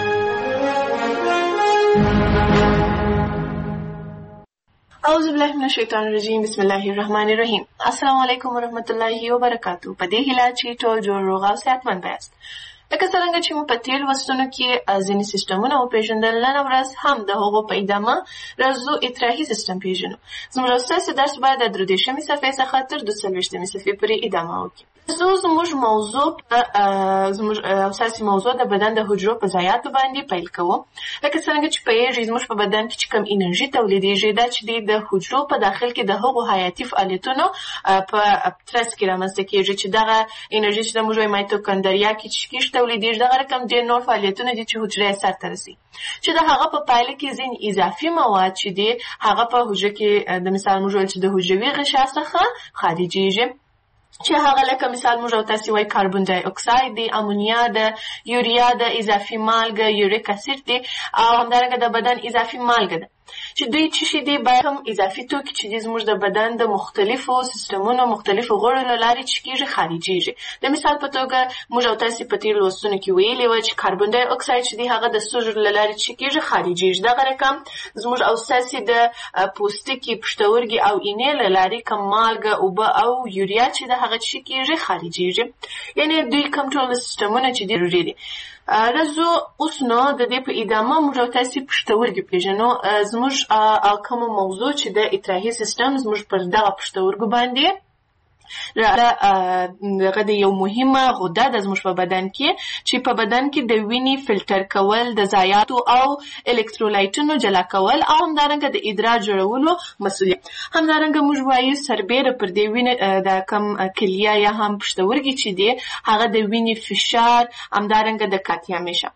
S3: اعوذ بالله من الشیطان الرجیم. بسم الله الرحمن الرحیم. السلام علیکم ورحمۃ اللہ وبرکاتہ. په دې هیله چې ټول جوړ روغ او صحتمند یاست. لکه څنګه چې موږ په تیر لوستونو کې ځینې سیسټمونه وپېژندل، نن ورځ هم د هغو په ادامه راځو اطراحي سیسټم پېژنو. زموږ ستاسو درس باید د 23مې صفحې څخه تر 42مې صفحې پورې ادامه وکړي. زموږ موضوع زموږ اساسي موضوع د بدن د حجرو په ضایعاتو باندې پیل کوو. لکه څنګه چې پوهېږئ زموږ په بدن کې چې کوم انرژي تولیدېږي دا چې د حجرو په داخل کې د هغو حیاتي فعالیتونو په ترڅ کې رامنځته کېږي چې دغه انرژي چې د موږ وایي مایتوکندریا کې چې کېږي تولیدېږي، دغه رقم ډېر نور فعالیتونه دي چې حجرې یې سرته رسي، چې د هغه په پایله کې ځینې اضافي مواد چې دي هغه په حجره کې د مثال موږ ویل چې د حجروي غشا څخه خارجېږي، چې هغه لکه مثال موږ او تاسې وایي کاربن ډای اکساید دی، امونیا ده، یوریا ده، اضافي مالګه یوریک اسید دی، او همدارنګه د بدن اضافي مالګه ده چې دوی څه شي دي باید هم اضافي توکي چې دي زموږ د بدن د مختلفو سیسټمونو مختلفو غړو له لارې چې کېږي خارجېږي. د مثال په توګه موږ او تاسې په تېرو لوستونو کې ویلي وه چې کاربن ډای اکساید چې دی هغه د سږو له لارې چې کېږي خارجېږي. دغه رقم زموږ او ستاسې د پوستکي، پښتورګي او اینې له لارې کوم مالګه، اوبه او یوریا چې د هغه چې کېږي خارجېږي. یعنې دوی کوم ټول سیسټمونه چې دي ضروري دي. راځو اوس نو د دې په ادامه موږ او تاسې پښتورګي پېژنو. زموږ کومه موضوع چې د اطراحي سیسټم زموږ پر دغه پښتورګو باندې دغه د یو مهمه غده ده زموږ په بدن کې چې په بدن کې د وینې فلټر کول، د ضایعاتو او الکترولایټونو جلا کول او همدارنګه د ادرار جوړولو مسؤلیت. همدارنګه موږ وایو سربیره پر دې وینې د کم کلیه یا هم پښتورګي چې دی هغه د وینې فشار، همدارنګه د کاتیامیشه.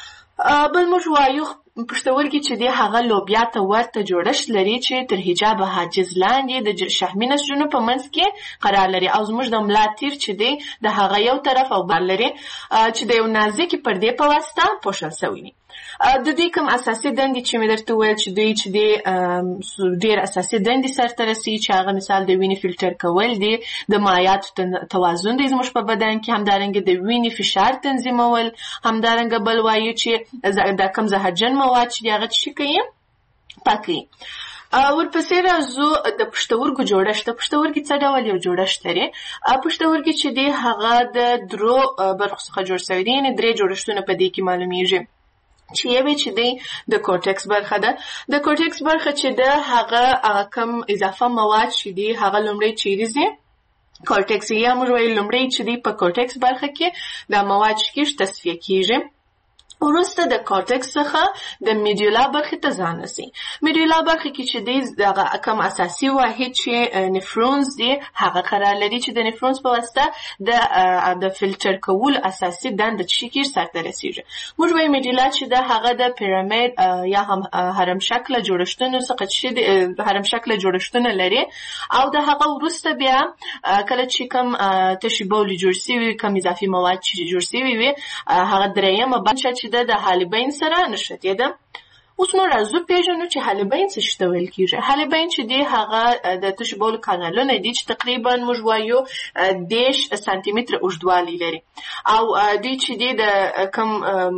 S3: بل موږ وایو پښتورګي چې دی هغه لوبیا ته ورته جوړښت لري چې تر حجاب حاجز لاندې د شحمي نسجونو په منځ کې قرار لري، او زموږ د ملا تیر چې دی د هغه یو طرف او بل لري چې د یو نازکې پردې په واسطه پوښل شوی وي. د دوی کوم اساسي دندې چې مې درته وویل چې دوی چې دی ډېر اساسي دندې سرته رسي چې هغه مثال د وینې فلټر کول دي، د مایعاتو توازن دی زموږ په بدن کې، همدارنګه د وینې فشار تنظیمول، همدارنګه بل وایو چې د کوم زهرجن مواد چې دی هغه څه کوي پاکوي. ورپسې راځو د پښتورګو جوړښت. د پښتورګي څه ډول یو جوړښت لري؟ پښتورګي چې دی هغه د درو برخو څخه جوړ شوی دی، یعنې درې جوړښتونه په دې کې معلومیږي چې یوې چې دی د کورټکس برخه ده. د کورټکس برخه چې ده هغه کم اضافه مواد چې دی هغه لومړی چیرې ځي کورټکس، یا موږ وایو لومړی چې دی په کورټکس برخه کې دا مواد چې کېږي تصفیه کېږي، وروسته د کورټکس څخه د میډیولا برخې ته ځان رسي. میډیولا برخه کې چې دی دغه کم اساسي واحد چې نفرونز دی هغه قرار لري چې د نفرونز په واسطه د فلټر کولو اساسي دنده چې کېږي سرته رسیږي. موږ وایو میډیولا چې ده هغه د پیرامید یا هم هرم شکله جوړښتونو څخه چې هرم شکله جوړښتونه لري، او د هغه وروسته بیا کله چې کوم تشې بولې جوړ شوي، کوم اضافي مواد چې جوړ شوي وي هغه درېیمه برخه چې د حالبین سره نښتې ده. اوس نو راځو پېژنو چې حالبین څه شي ته ویل کېږي. حالبین چې دی هغه د تشو بولو کانالونه دي چې تقریبا موږ وایو 10 سانتي متره اوږدوالی لري، او دوی چې دی د کم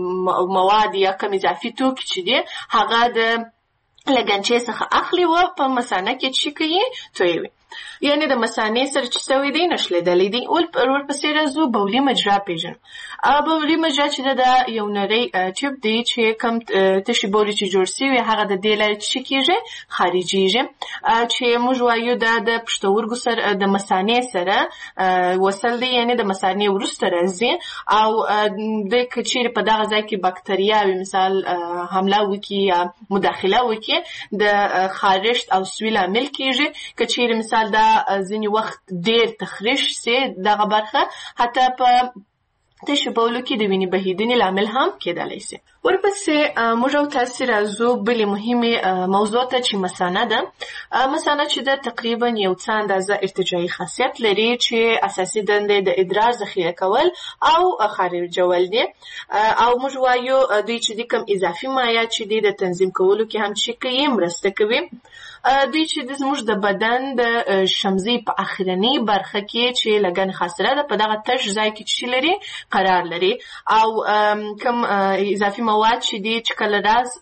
S3: مواد یا کم اضافي توکي چې دی هغه د لګنچې څخه اخلي و په مثانه کې چې کوي تویوي، یعنې د مثانې سره چې سوی دی نښلېدلی دی. ورپسې راځو بولي مجرا پېژنو. بولي مجرا چې ده یو نری ټیوب دی چې کوم تشې بولې چې جوړ شوي هغه د دې لارې چې کېږي خارجېږي، چې موږ وایو دا د پښتورګو سره د مثانې سره وصل دی، یعنې د مثانې وروسته راځي، او د که چیرې په دغه ځای کې بکتریاوې مثال حمله وکړي یا مداخله وکړي د خارښت او سوي لامل کېږي. که چیرې مثال دا ځینې وخت ډېر تخریش سي دغه برخه حتی په تشو بولو کې د وینې بهیدنې لامل هم کېدلی سي. ورپسې موږ او تاسې راځو بلې مهمې موضوع ته چې مثانه ده. مثانه چې ده تقریبا یو څه اندازه ارتجاعي خاصیت لري چې اساسي دندې د ادرار ذخیره کول او خارجول دي، او موږ وایو دوی چې دي کوم اضافي مایعات چې دي د تنظیم کولو کې هم چې کوي مرسته کوي. دوی چې زموږ د بدن د شمزي په اخرنۍ برخه کې چې لګن خاصره ده په دغه تش ځای کې چې لري قرار لري، او کوم اضافي مواد چې دي چې کله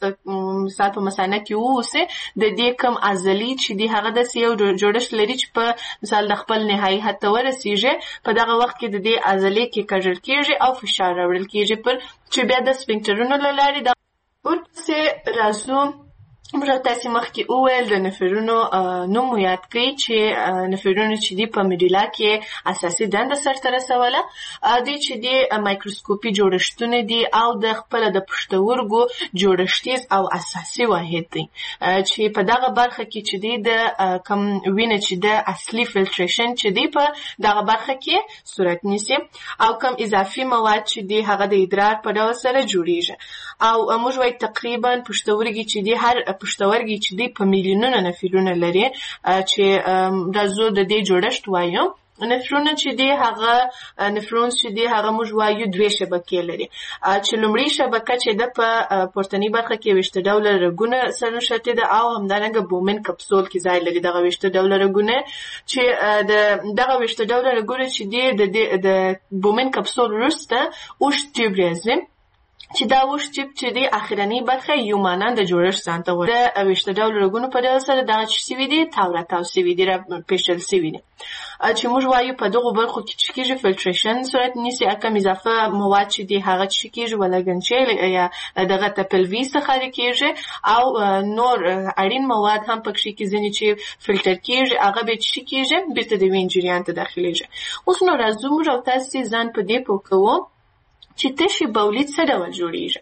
S3: مثال په مثانه کې واوسي د دې کوم عضلې چې دي هغه داسې یو جوړښت لري چې په مثال د خپل نهایي حد ته ورسیږي، په دغه وخت کې د دې عضلې کې کږل کېږي او فشار راوړل کېږي پر چې بیا د سفنکټرونو له لارې د ورپسې راځو. موږ تاسې مخکې وویل د نفرونو نوم مو یاد کړئ چې نفرونو چې دي په میډیلا کې اساسي دنده سرته رسوله. دوی چې دي مایکروسکوپي جوړښتونه دي او د خپله د پښتورګو جوړښتیز او اساسي واحد دی چې په دغه برخه کې چې دي د کوم وینه چې د اصلي فلټریشن چې دي په دغه برخه کې صورت نیسي، او کوم اضافي مواد چې دي هغه د ادرار په ډول سره جوړیږي. او موږ وایو تقریبا پښتورګي چې دي هر پښتورګي چې دی په میلیونونه نفرونه لري چې راځو د دې جوړښت وایو. نفرونه چې دی هغه نفرون چې دی هغه موږ وایو دوه شبکې لري چې لومړی شبکه چې د په پورتنی برخه کې 20 ډوله رګونه سره نښتي ده او همدارنګه بومن کپسول کې ځای لري. دغه 20 ډوله رګونه چې دغه 20 ډوله رګونه چې دی د بومن کپسول وروسته اوږد ټیوب راځي چې دا اوږد ټیوب چې دی اخرنۍ برخه یو مانند جوړښت ځان ته ورته د 20 ډوله رګونو په ډول سره دغه چې سوي دي تاو سوي دي پیچل سوي دي چې موږ وایو په دغو برخو کې چې کېږي فلټریشن صورت نیسي. کوم اضافه مواد چې دي هغه چې کېږي ولګنچې یا دغه ته پلوي څخه کېږي او نور اړین مواد هم پکې کې ځینې چې فلټر کېږي هغه به چې کېږي بیرته د وین جریان ته داخليږي. اوس نو راځو موږ او تاسې ځان په دې پوه کوو چې تشې بولید څه ډول جوړیږي.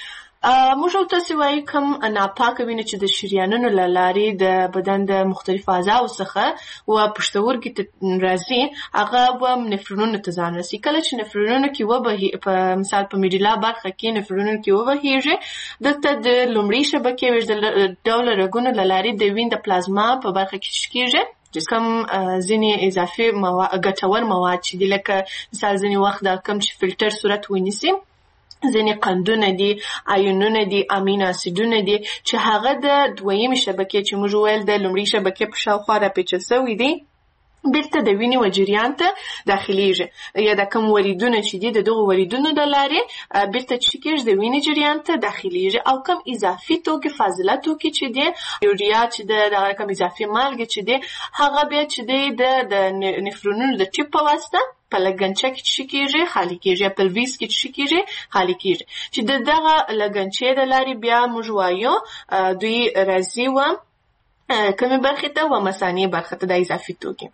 S3: موږ او تاسې وایو کوم ناپاکه وینه چې د شریانونو له لارې د بدن د مختلفو اعضاو څخه و پښتورګي ته راځي هغه به نفرونونو ته ځان رسي. کله چې نفرونونو کې وبهي په مثال په میډیلا برخه کې نفرونونو کې وبهیږي دلته د لومړۍ شبکې ډوله رګونو له لارې د وین د پلازما په برخه کې کېږي کم ځینې اضافي ګټور مواد چې دي لکه مثال ځینې وخت دا کم چې فلټر صورت ونیسي ځینې قندونه دي آیونونه دي امینو اسیدونه دي چې هغه د دویمې شبکې چې موږ ویل د لومړۍ شبکې په شاوخوا راپیچل سوي دي بیرته د وینې و جریان ته داخليږي یا د کوم وریدونه چې دي د دغو وریدونو د لارې بیرته چې کېږي د وینې جریان ته داخليږي او کوم اضافي توکي فاضله توکي چې دي یوریا چې د کوم اضافي مالګې چې دي هغه بیا چې دي د نفرونونو د ټیپ په واسطه په لګنچه کې چې کېږي خالي کېږي په لویس کې چې کېږي خالي کېږي چې دغه لګنچې د لارې بیا موږ وایو دوی راځي و کومې برخې ته و مثانې برخه ته د اضافي توکي.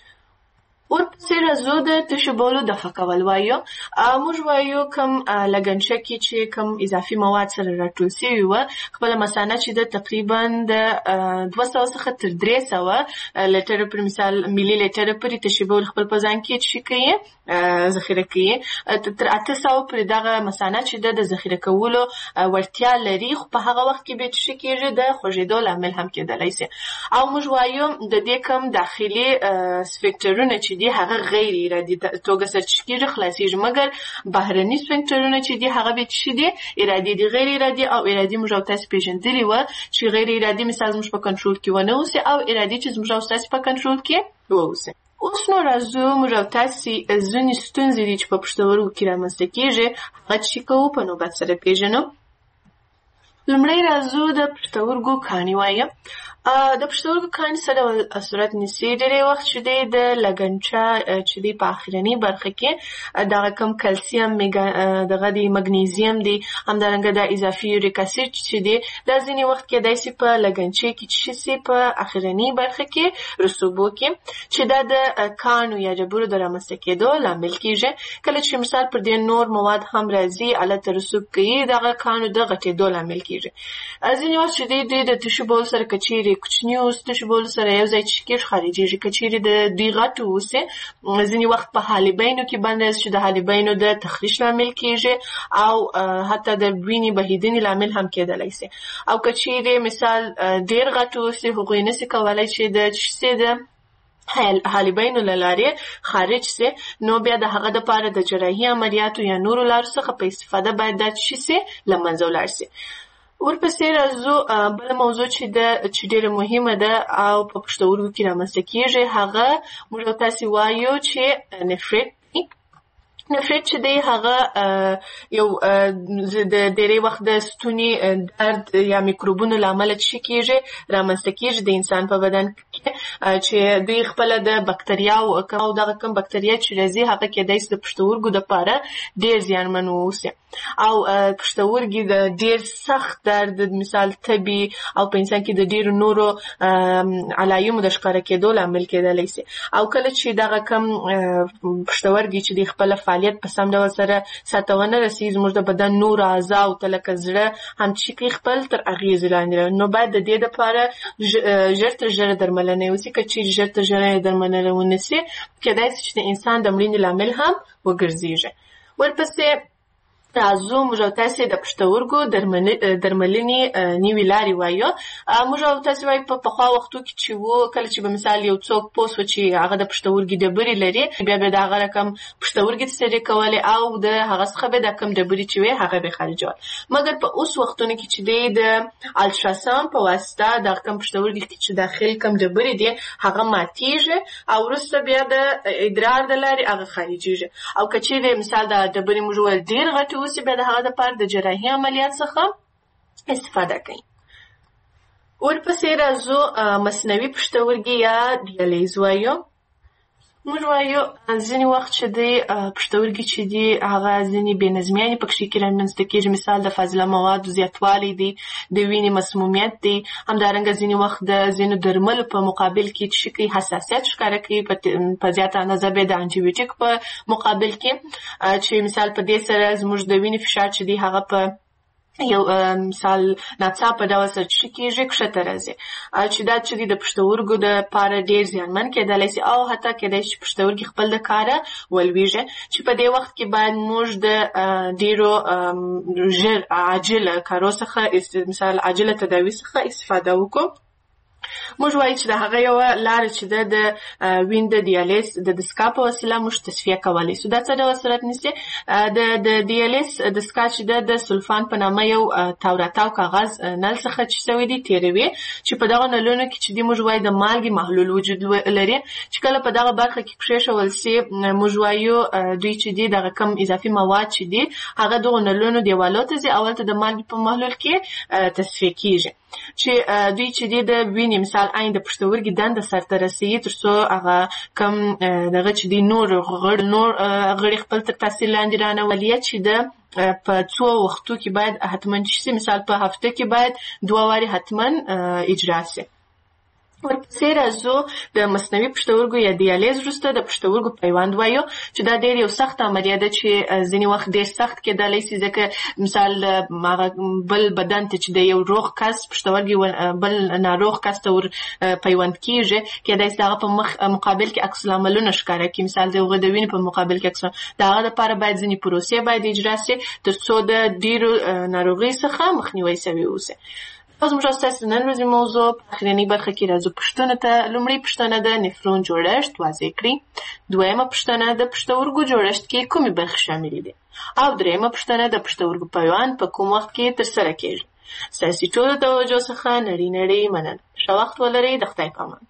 S3: ورپسې راځو د تشو بولو دفع کول وایو. موږ وایو کوم لګنچه کې چې کوم اضافي مواد سره راټول شوي وه خپله مثانه چې د تقریبا د 200 څخه تر 300 لیټره پر مثال ملي لیټره پورې تشو بول خپل په ځان کې چې کوي ذخیره کوي تر 800 پر دغه مثانه چې د ذخیره کولو وړتیا لري خو په هغه وخت کې به چې کېږي د خوږېدو لامل هم کېدلی شي. او موږ وایو د دې کوم داخلي سفنکټرونه چې دي هغه غیر ارادي توګه سرچکیږي خلاصيږي مګر بهرني سفنکټرونه چې دي هغه به چې دي ارادي دي غیر ارادي او ارادي موږ تاسو پیژندلی و چې غیر ارادي مثال موږ په کنټرول کې ونه اوسي او ارادي چې موږ تاسو په کنټرول کې ووسي. اوس نو راځو موږ تاسو ځینې ستونزې دي چې په پښتورګو کې رامنځته کېږي هغه چې کوو په نوبت سره پیژنو. لومړی راځو د پښتورګو کاڼي وایو. د پښتورګو کاڼي څه ډول صورت نیسي ډېری وخت چې دی د لګنچه چې دی په اخرنۍ برخه کې دغه کم کلسیم دغه دی مګنیزیم دی همدارنګه د اضافي یوریک اسید چې دی دا ځینې وخت کېدای شي په لګنچې کې چې شي په اخرنۍ برخه کې رسوبو کې چې دا د کاڼو یا جبرو د رامنځته کېدو لامل کېږي. کله چې مثال پر دې نور مواد هم راځي الته رسوب کوي دغه کاڼو د غټېدو لامل کېږي. ځینې وخت چې دی د تشو بول سره کچېرې کوچنیو تشبول سره یو ځای چکش خارجيږي. که چیرې د دوی غټ اوسي ځینې وخت په حالبینو کې باندې چې د حالبینو د تخریش لامل کېږي او حتی د وینې بهیدنې لامل هم کېدلی شي. او که چیرې مثال ډېر غټ اوسي هغوی نشي کولی چې د حالبینو له لارې خارج سي، نو بیا د هغه دپاره د جراحي عملیاتو یا نورو لارو څخه په استفاده باید دا شي سي له منځه ولاړ سي. ورپسې راځو بله موضوع چې ډېره مهمه ده او په پښتورګو کې رامنځته کېږي، هغه موږ او تاسې وایو چې نفریت چې دی هغه یو د ډېری وخت د ستوني درد یا میکروبونو له امله څه کېږي رامنځته کېږي د انسان په بدن کې، چې دوی خپله د بکتریاو او دغه کوم بکتریا چې راځي هغه کېدای شي د پښتورګو دپاره ډېر زیانمن واوسي او پښتورګي د ډېر سخت درد مثال تبي او په انسان کې د ډېرو نورو علایمو د ښکاره کېدو لامل کېدلی شي. او کله چې دغه کوم پښتورګي چې د خپله فعالیت په سم ډول سره سرته ونه رسي، زموږ د بدن نور اعضاو ته لکه زړه هم چې کوي خپل تر اغېزې لاندې، نو باید د دې دپاره ژر تر ژره درملنه وسي. که چیرې ژر تر ژره درملنه ونه سي کېدای شي چې د انسان د مړینې لامل هم وګرځېږي. ورپسې راځو موږ او تاسې د پښتورګو درملنې نوې لارې وایو. موږ او تاسې وایو په پخوا وختو کې چې وو کله چې به مثال یو څوک پوه شو چې هغه د پښتورګي ډبرې لري، بیا به د هغه رقم پښتورګي تسرې کولې او د هغه څخه به دا کم ډبرې چې وي هغه به خارجول. مګر په اوس وختونو کې چې دی د الټراساوند په واسطه دغه کم پښتورګي کې چې داخل کم ډبرې دي هغه ماتېږي او وروسته بیا د ادرار د لارې هغه خارجېږي. او که چیرې مثال د ډبرې موږ وویل ډېر غټې اوسي، بیا د هغه دپاره د جراحي عملیات څخه استفاده کوي. ورپسې راځو مصنوعي پښتورګي یا دیالیز وایو. موږ وایو ځینې وخت چې دی پښتورګي چې دي هغه ځینې بې نظمیانې پکښې کې رامنځته کېږي، مثال د فاضله موادو زیاتوالی دی، د وینې مسمومیت دی، همدارنګه ځینې وخت د ځینو درملو په مقابل کې چې کوي حساسیت ښکاره کوي، په زیاته اندازه بیا د انټي بیوټیک په مقابل کې چې مثال په دې سره زموږ د وینې فشار چې دی هغه په یو مثال ناڅاپه ډول سره چې کېږي کښته راځي، چې دا چې د پښتورګو دپاره ډېر زیانمن کېدلی شي او حتی کېدای شي پښتورګي خپل د کاره ولویږي، چې په دې وخت کې باید موږ د ډېرو ژر عاجله کارو څخه مثال عاجله تداوي څخه استفاده وکړو. موږ وایو چې د هغه یوه لاره چې ده د وین د دیالیز د دستګاه په وسیله موږ تصفیه کولی شو. دا څه ډول صورت نیسي؟ د دیالیز دستګاه چې ده د سلفان په نامه یو تاو راتاو کاغذ نل څخه چې سوی دی تېروي، چې په دغه نلونو کې چې دی موږ وایو د مالګې محلول وجود لري، چې کله په دغه برخه کې کېښول سي موږ وایو دوی چې دی دغه کم اضافي مواد چې دی هغه دغو نلونو دیوالو ته ځي او هلته د مالګې په محلول کې تصفیه کېږي، چې دوی چې دی د وینې مثال عین د پښتورګي دنده سرته رسوي تر څو هغه کم دغه چې دی نور غړي خپل تر تاثیر لاندې رانولي، چې د په څو وختو کې باید حتما شي، مثال په هفته کې باید 2 وارې حتما اجرا شي. ورپسې راځو د مصنوعي پښتورګو یا دیالیز وروسته د پښتورګو پیوند وایو، چې دا ډېر یو سخت عملیه ده چې ځینې وخت ډېر سخت کېدلی شي، ځکه مثال هغه بل بدن ته چې د یو روغ کس پښتورګي بل ناروغ کس ته ور پیوند کېږي، کېدای شي د هغه په مقابل کې عکس العملونه ښکاره کړي، مثال د هغه د وینې په مقابل کې د هغه دپاره باید ځینې پروسې باید اجرا شي تر څو د ډېرو ناروغۍ څخه مخنیوی شوی اوسي. اوس موږ ستاسو نن ورځې موضوع په اخرنۍ برخه کې راځو پوښتنو ته. لومړۍ پوښتنه د نفرون جوړښت واضح کړئ. دویمه پوښتنه د پښتورګو جوړښت کې کومې برخې شاملې دي؟ او دریمه پوښتنه د پښتورګو پیوند په کوم وخت کې ترسره کېږي؟ ستاسې ټولو توجه څخه نړۍ مننه. ښه وخت ولرئ. د خدای په امان.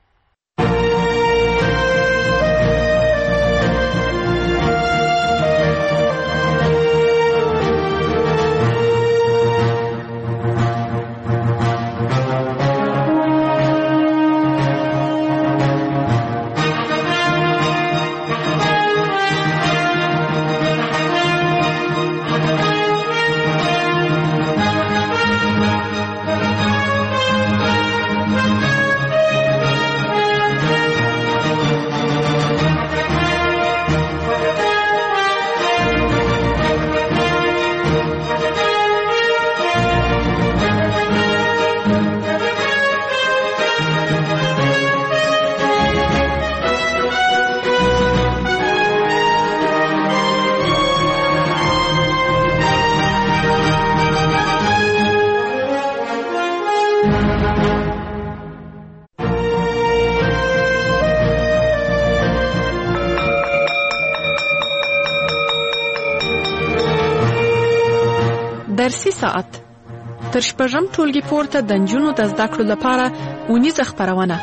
S2: فارسي ساعت تر شپږم ټولګي پورته د نجونو د زده کړو لپاره اونیزه خپرونه.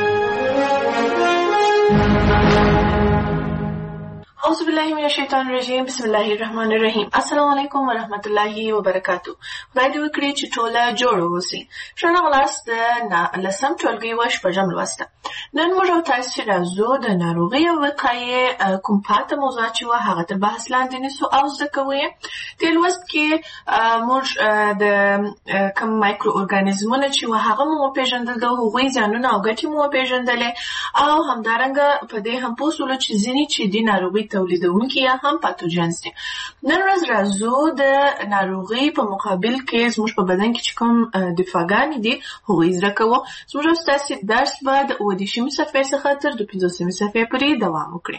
S3: اعوذ بالله من الشیطان الرجیم. بسم الله الرحمن الرحیم. السلام علیکم ورحمت الله وبرکاتو. خدای دې وکړي چې ټوله جوړ اوسئ. ښه راغلاست د لسم ټولګي و شپږم لوسته. نن موږ او تاسو راځو د ناروغۍ او وقایې کوم پاته موضوع چې وه هغه تر بحث لاندې نیسو او زده کوو یې. دې لوست کې موږ د کوم مایکرو ارګانیزمونه چې وه هغه مو وپېژندل، د هغوی زیانونه او ګټې مو وپېژندلې او همدارنګه په دې هم پوه شولو چې ځینې چې دې ناروغۍ تولیدونکي یا هم پاتوجنز دي. نن ورځ راځو د ناروغۍ په مقابل کې زموږ په بدن کې چې کوم دفاعګانې دي هغوی زده کوو. زموږ او ستاسې درس به د اووه صفحې څخه تر 15 صفحې پورې دوام وکړي.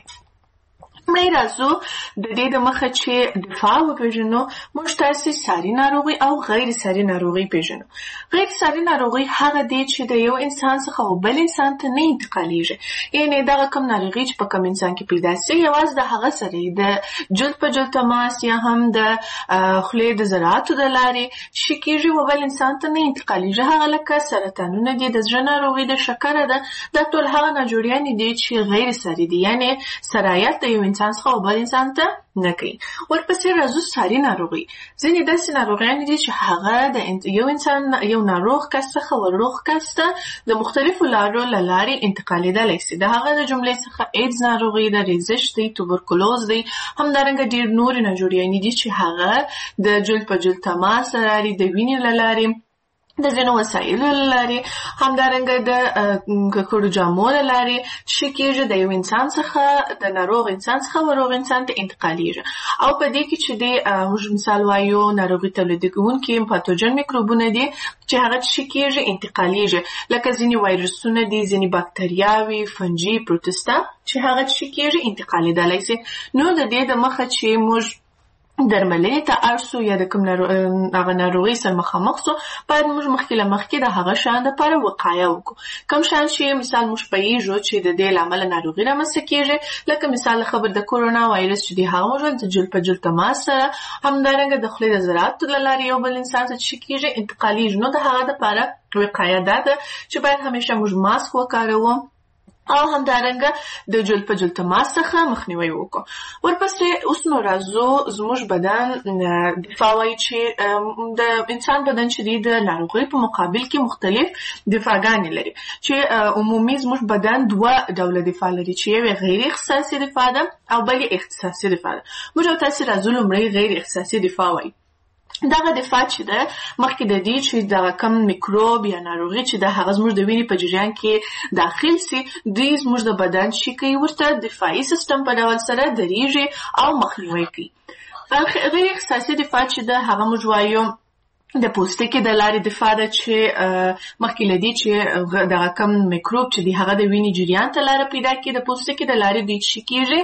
S3: لومړی راځو د دې د مخه چې دفاع وپېژنو. موږ تاسې ساري ناروغي او غیر ساري ناروغي پېژنو. غیر ساري ناروغي هغه دی چې د یو انسان څخه بل انسان ته نه انتقالیږي. یعنې دغه کوم ناروغي چې په کوم انسان کې پیدا سي یوازې د هغه سره د جلد په جلد تماس یا هم د خولې د ذراتو د لارې شي کېږي او بل انسان ته نه انتقالیږي. هغه لکه سرطانونه دي، د زړه ناروغي، د شکره ده. دا ټول هغه ناجوړیانې دي چې غیر ساري دي، یعنې سرایت د یو انسان څخه او بل انسان ته نه کوي. ورپسې راځو ساري ناروغي. ځینې داسې ناروغیانې دي چې هغه د یو انسان یو ناروغ کس څخه روغ کس ته د مختلفو لارو له لارې انتقالېدلی سي. د هغه د جملې څخه ایډز ناروغي ده، ریزش دی، توبرکلوز دی، همدارنګه ډېر نورې ناجوړیانې دي چې هغه د جلد په جلد تماس له لارې، د وینې له لارې، د ځینو وسایلو له لارې، همدارنګه د ککړو جامو له لارې شي کېږي د یو انسان څخه د ناروغ انسان څخه روغ انسان ته انتقالېږي. او په دې کې چې د موږ مثال وایو ناروغي تولیدونکي پاتوجن میکروبونه دي چې هغه شي کېږي انتقالېږي، لکه ځینې وایرسونه دي، ځینې باکتریاوې، فنجي، پروتستا چې هغه شي کېږي انتقالېدلی سي. نو د دې د مخه چې موږ درملنې ته اړ سو یا د کوم هغه ناروغۍ سره مخامخ سو باید موږ مخکې له مخکې د هغه شیان دپاره وقایه وکړو. کوم شیان چې مثال موږ پوهېږو چې د دې له امله ناروغي رامنځته کېږي، لکه مثال خبر د کورونا وایرس چې دی هغه موږ د جلد په جلد تماس سره، همدارنګه د خولې د ذراتو له لارې یو بل انسان ته چې کېږي انتقالېږي. نو د هغه دپاره وقایه دا ده چې باید همیشه موږ ماسک وکاروو او همدارنګه د جلد په جلد تماس څخه مخنیوی وکړو. ورپسې اوس نو راځو زموږ بدن دفاع وایي چې د انسان بدن چې دی د ناروغۍ په مقابل کې مختلف دفاعګانې لري، چې عمومي زموږ بدن دوه ډوله دفاع لري، چې یو غیر اختصاصي دفاع ده او بل اختصاصي دفاع ده. موږ او تاسې راځو لومړی غیر اختصاصي دفاع وایي. دغه دفاع چې ده مخکې د دې چې دغه کم میکروب یا ناروغي چې ده هغه زموږ د وینې په جریان کې داخل سي، دوی زموږ د بدن شي کوي ورته دفاعي سیستم په ډول سره درېږي او مخنیوی کوي. غیر اختصاصي دفاع چې ده هغه موږ وایو د پوستکي د لارې دفاع ده، چې مخکې له دې چې دغه کم میکروب چې دی هغه د وینې جریان ته لاره پیدا کړي، د پوستکي د لارې دوی شي کېږي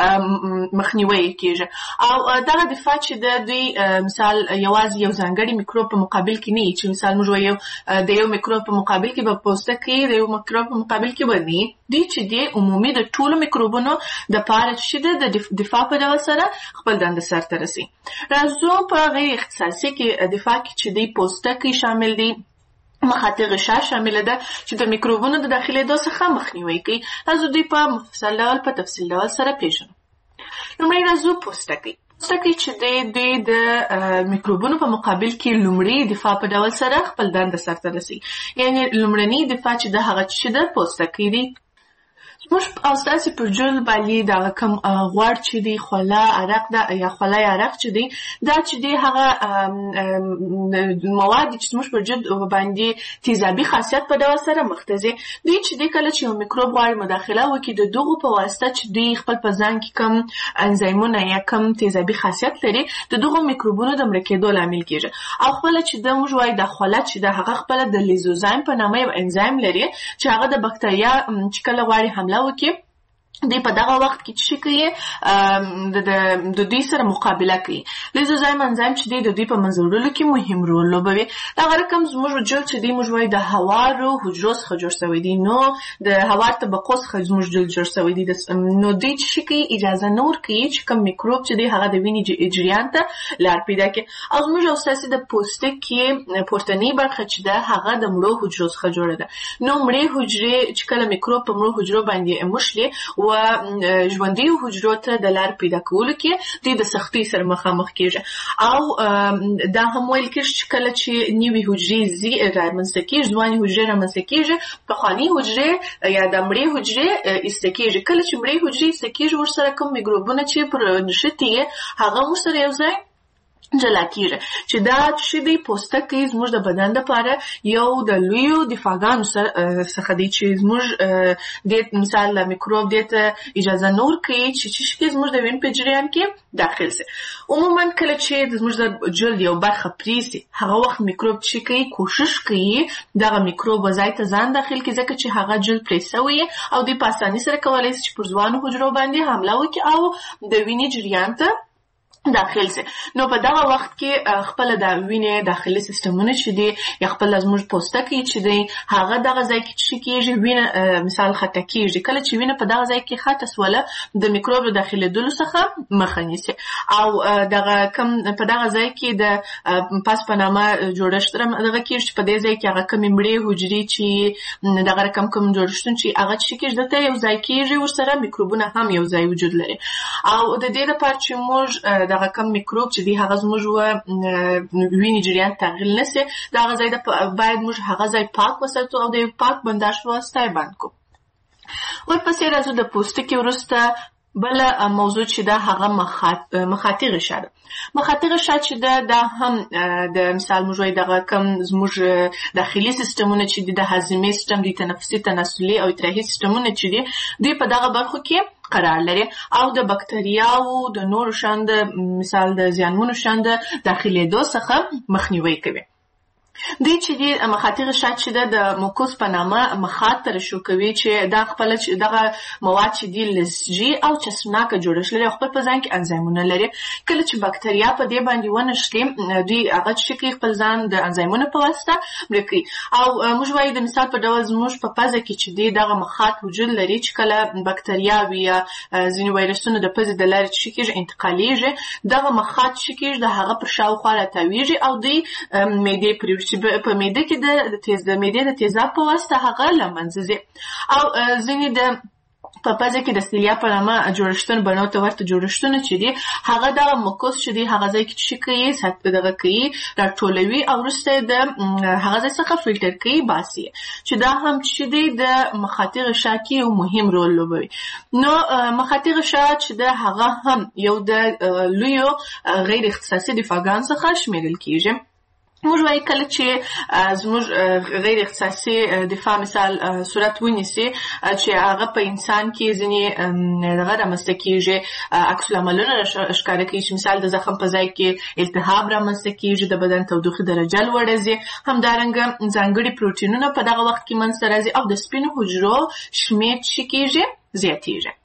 S3: مخنیوی کېږي. او دغه دفاع چې ده دوی مثال یوازې یو ځانګړي میکروب په مقابل کې نه وي، چې مثال موږ وایو د یو میکروب په مقابل کې به پوستکي، د یو میکروب په مقابل کې به نه، دوی چې دی عمومي د ټولو میکروبونو دپاره چې ده د دفاع په ډول سره خپل دنده سرته رسوي. راځو په غیر اختصاصي کې دفاع کې چې دی پوستکی شامل دی، مخاطی غشا شامل ده چې د میکروبونو د داخلېدو څخه مخنیوی کوي. راځو دوی په مفصل ډول په تفصیل ډول سره پېژنو. لومړی راځو پوستکی. پوستکی چې دی دوی د میکروبونو په مقابل کې لومړی دفاع په ډول سره خپل دنده سرته رسوي. یعنې لومړنی دفاع چې ده هغه چې ده پوستکی دی. موږ او ستاسې پر جلد باندې دغه کوم غوړ چې دی، خوله، عرق ده یا خوله یا عرق چې دی، دا چې دی هغه مواد چې زموږ پر جلد باندې تیزابي خاصیت په ډول سره مختصي. دوی چې دی کله چې یو میکروب غواړي مداخله وکړي، د دغو په واسطه چې دوی خپل په ځان کې کم انزایمونه یا کم تیزابي خاصیت لري، د دغو میکروبونو د مړه کېدو لامل کېږي. او خپله چې ده موږ وایو دا خوله چې ده هغه خپله د لیزوزایم په نامه یو انزایم لري، چې هغه د بکتریا چې کله غواړي حمله وکړي دی په دغه وخت کې چې کوي د دوی سره مقابله کوي. لیزوزایم انزایم چې د دوی په منځوړلو کې مهم رول لوبوي. دغه رقم زموږ جلد چې دی موږ وایي د هوارو حجرو څخه جوړ شوی دی، نو د هوار طبقو څخه زموږ جلد جوړ شوی دی. نو دوی چې کوي اجازه نه ورکوي چې کوم میکروب چې دی هغه د وینې جریان ته لار پیدا کړي. او زموږ اساسي د پوستکي پورتنۍ برخه چې ده هغه د مړو حجرو څخه جوړه ده. نو مړې حجرې چې کله میکروب په مړو حجرو باندې مشلي و ژوندیو حجرو ته د لار پیدا کولو کې دوی د سختۍ سره مخامخ کېږي. او دا هم ویل کېږي چې کله چې نوې حجرې رامنځته کېږي، ځوانې حجرې رامنځته کېږي، پخوانۍ حجرې یا د مړې حجرې ایسته کېږي. کله چې مړې حجرې ایسته کېږي ورسره کوم میکروبونه چې پر نښتي هغه ورسره یو ځای جلا کېږي، چې دا چې دی پوستکی زموږ د بدن لپاره یو د لویو دفاعګانو څخه دی چې زموږ د مثال میکروب دې ته اجازه نه ورکوي چې زموږ د وینې په جریان کې داخل شي. عموما کله چې زموږ د جلد یو برخه پرې شي هغه وخت میکروب چې کوي کوشش کوي دغه میکروب ځای ته ځان داخل کړي، ځکه چې هغه جلد پرې شوی او دوی په اسانۍ سره کولی شي چې پر ځوانو حجرو باندې حمله وکړي او د وینې جریان ته داخل سي. نو په دغه وخت کې خپل د وینې داخلي سیستمونه چې دي یا خپل زموږ پوستکی چې دی هغه دغه ځای کې چې کېږي وینه مثال خطا کېږي. کله چې وینه په دغه ځای کې خطا سوله د میکروب داخلېدلو څخه مخه نیسي او دغه کم په دغه ځای کې د پاس په نامه جوړښت دغه کېږي چې په دې ځای کې هغه کمې مړې حجرې چې دغه رقم کوم جوړښتونه چې هغه چې کېږي دلته یو ځای کېږي ورسره میکروبونه هم یو ځای وجود لري. او د دې لپاره چې موږ دغه کم میکروب چې دی هغه زموږ وینې جریان تغییر نشي، دغه ځای باید موږ هغه ځای پاک وساتو او د پاک بنداژ په واسطه یې بند کړو. ورپسې راځو د پوستکي وروسته بل موضوع چې ده هغه مخاطي غشا ده. مخاطي غشا چې ده دا هم د مثال موږ وایي دغه کم زموږ داخلي سیستمونه چې دي د هاضمې سیستم دي، تنفسي تناسلي او ادراحي سیستمونه چې دي دوی په دغه برخو کې قرار لري او د بکتریاو د نورو شاند مثال د زیانمنو شاند داخلېدو څخه مخنیوي کوي. دوی چې دی مخاطي غشا چې ده د موکوس په نامه مخاط ترشح کوي چې دا خپل دغه مواد چې دي لزجي او چسبناکه جوړښت لري او خپل په ځان کې انزایمونه لري. کله چې بکتریا په دې باندې ونښلي دوی هغه چې کوي خپل ځان د انزایمونو په واسطه مړه کوي. او موږ وایو د مثال په ډول زموږ په پزه کې چې دی دغه مخاط وجود لري چې کله بکتریاوې یا ځینې وایرسونه د پزې د لارې چې کېږي انتقالېږي دغه مخاط چې کېږي د هغه پر شاوخوا راتاویږي او دوی معدې پرې چې په معده کې د معدې د تیزاب په واسطه هغه له منځه ځي. او ځینې د په پزه کې د سیلیا په نامه جوړښتونه بڼو ته ورته جوړښتونه چې دي هغه دغه موکوس چې دی هغه ځای کې چې کوي دغه کوي راټولوي او وروسته د هغه ځای څخه فلټر کوي باسي، چې دا هم چې دی د مخاطي غشا کې یو مهم رول لوبوي. نو مخاطي غشا چې ده هغه هم یو د لویو غیر اختصاصي دفاعګان څخه شمیرل کېږي. موږ وایي کله چې زموږ غیر اختصاصي دفاع مثال صورت ونیسي چې هغه په انسان کې ځینې دغه رامنځته کېږي عکس العملونه ښکاره کوي چې مثال د زخم په ځای کې التهاب رامنځته کېږي، د بدن تودوخې درجه لوړه ځي، همدارنګه ځانګړي پروټینونه په دغه وخت کې منځته راځي او د سپینو حجرو شمېر چې کېږي زیاتېږي.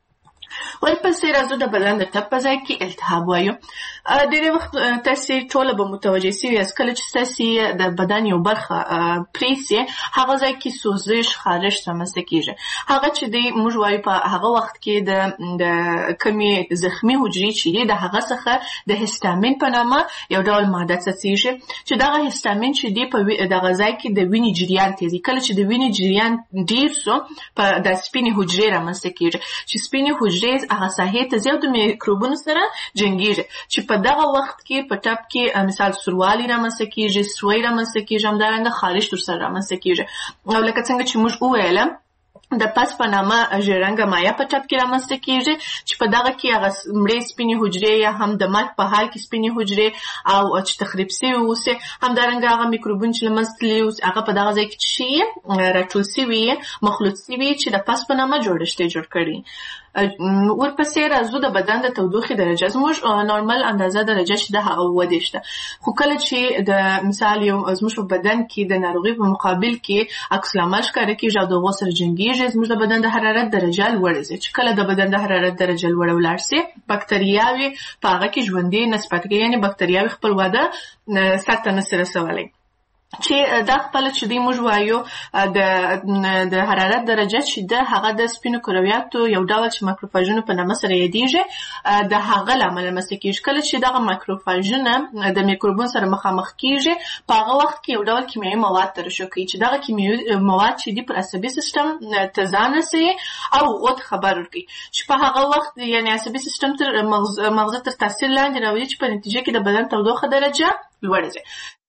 S3: ورپسې راځو د بدن د ټپ په ځای کې التهاب وایو. ډېری وخت تاسې ټوله به متوجه سوي یاست کله چې تاسې د بدن یو برخه پرې سي هغه ځای کې سوزش خارش رامنځته کېږي. هغه چې دی موږ وایو په هغه وخت کې د کمې زخمي حجرې چې دي د هغه څخه د هستامین په نامه یو ډول ماده څڅېږي چې دغه هستامین چې دی په دغه ځای کې د وینې جریان تېزوي. کله چې د وینې جریان ډېر سو په د سپینې حجرې رامنځته کېږي چې سپینې حجرې هغه ساحې ته ځي او د میکروبونو سره جنګېږي چې په دغه وخت کې په ټپ کې مثال سوروالی رامنځته کېږي، سوی رامنځته کېږي، همدارنګه خارش ورسره رامنځته کېږي. او لکه څنګه چې موږ وویله د پس په نامه ژیړرنګه مایع په ټپ کې رامنځته کېږي چې په دغه کې هغه مړې سپینې حجرې یا هم د مرګ په حال کې سپینې حجرې او چې تخریب سوي اوسي، همدارنګه هغه میکروبونه چې له منځه تللي اوسي هغه په دغه ځای کې چې راټول سوي مخلوط سوي چې د پس په نامه جوړښت یې جوړ کړي. ورپسې راځو د بدن د تودوخې درجه. زموږ نورمال اندازه درجه چې ده هغه 27 ده، خو کله چې د مثال یو زموږ په بدن کې د ناروغۍ په مقابل کې عکس العمل ښکاره کېږي او د هغو سره جنګېږي کیږي زموږ د بدن د حرارت درجه لوړه شي. چې کله د بدن د حرارت درجه لوړه ولاړ شي بکتریاوي په هغه کې ژوندي نسبت کوي، یعنی بکتریاوي خپل وده سطح ته نشي رسولی. چې دا خپل چې دی موږ وایو د حرارت درجه چې ده هغه د سپینو کرویاتو یو ډول چې ماکروفاژونو په نامه سره یادیږي د هغه له امله رامنځته کیږي. کله چې دغه ماکروفاژونه د میکروبونو سره مخامخ کیږي په هغه وخت کې یو ډول کیمیاوي مواد ترشح کوي چې دغه کیمیاوي مواد چې دی پر عصبي سیستم تزان رسوي او هغو ته خبر ورکوي چې په هغه وخت یعنی عصبي سیستم تر مغزه تر تاثیر لاندې راولي چې په نتیجه کې د بدن تودوخه درجه لوړه شي.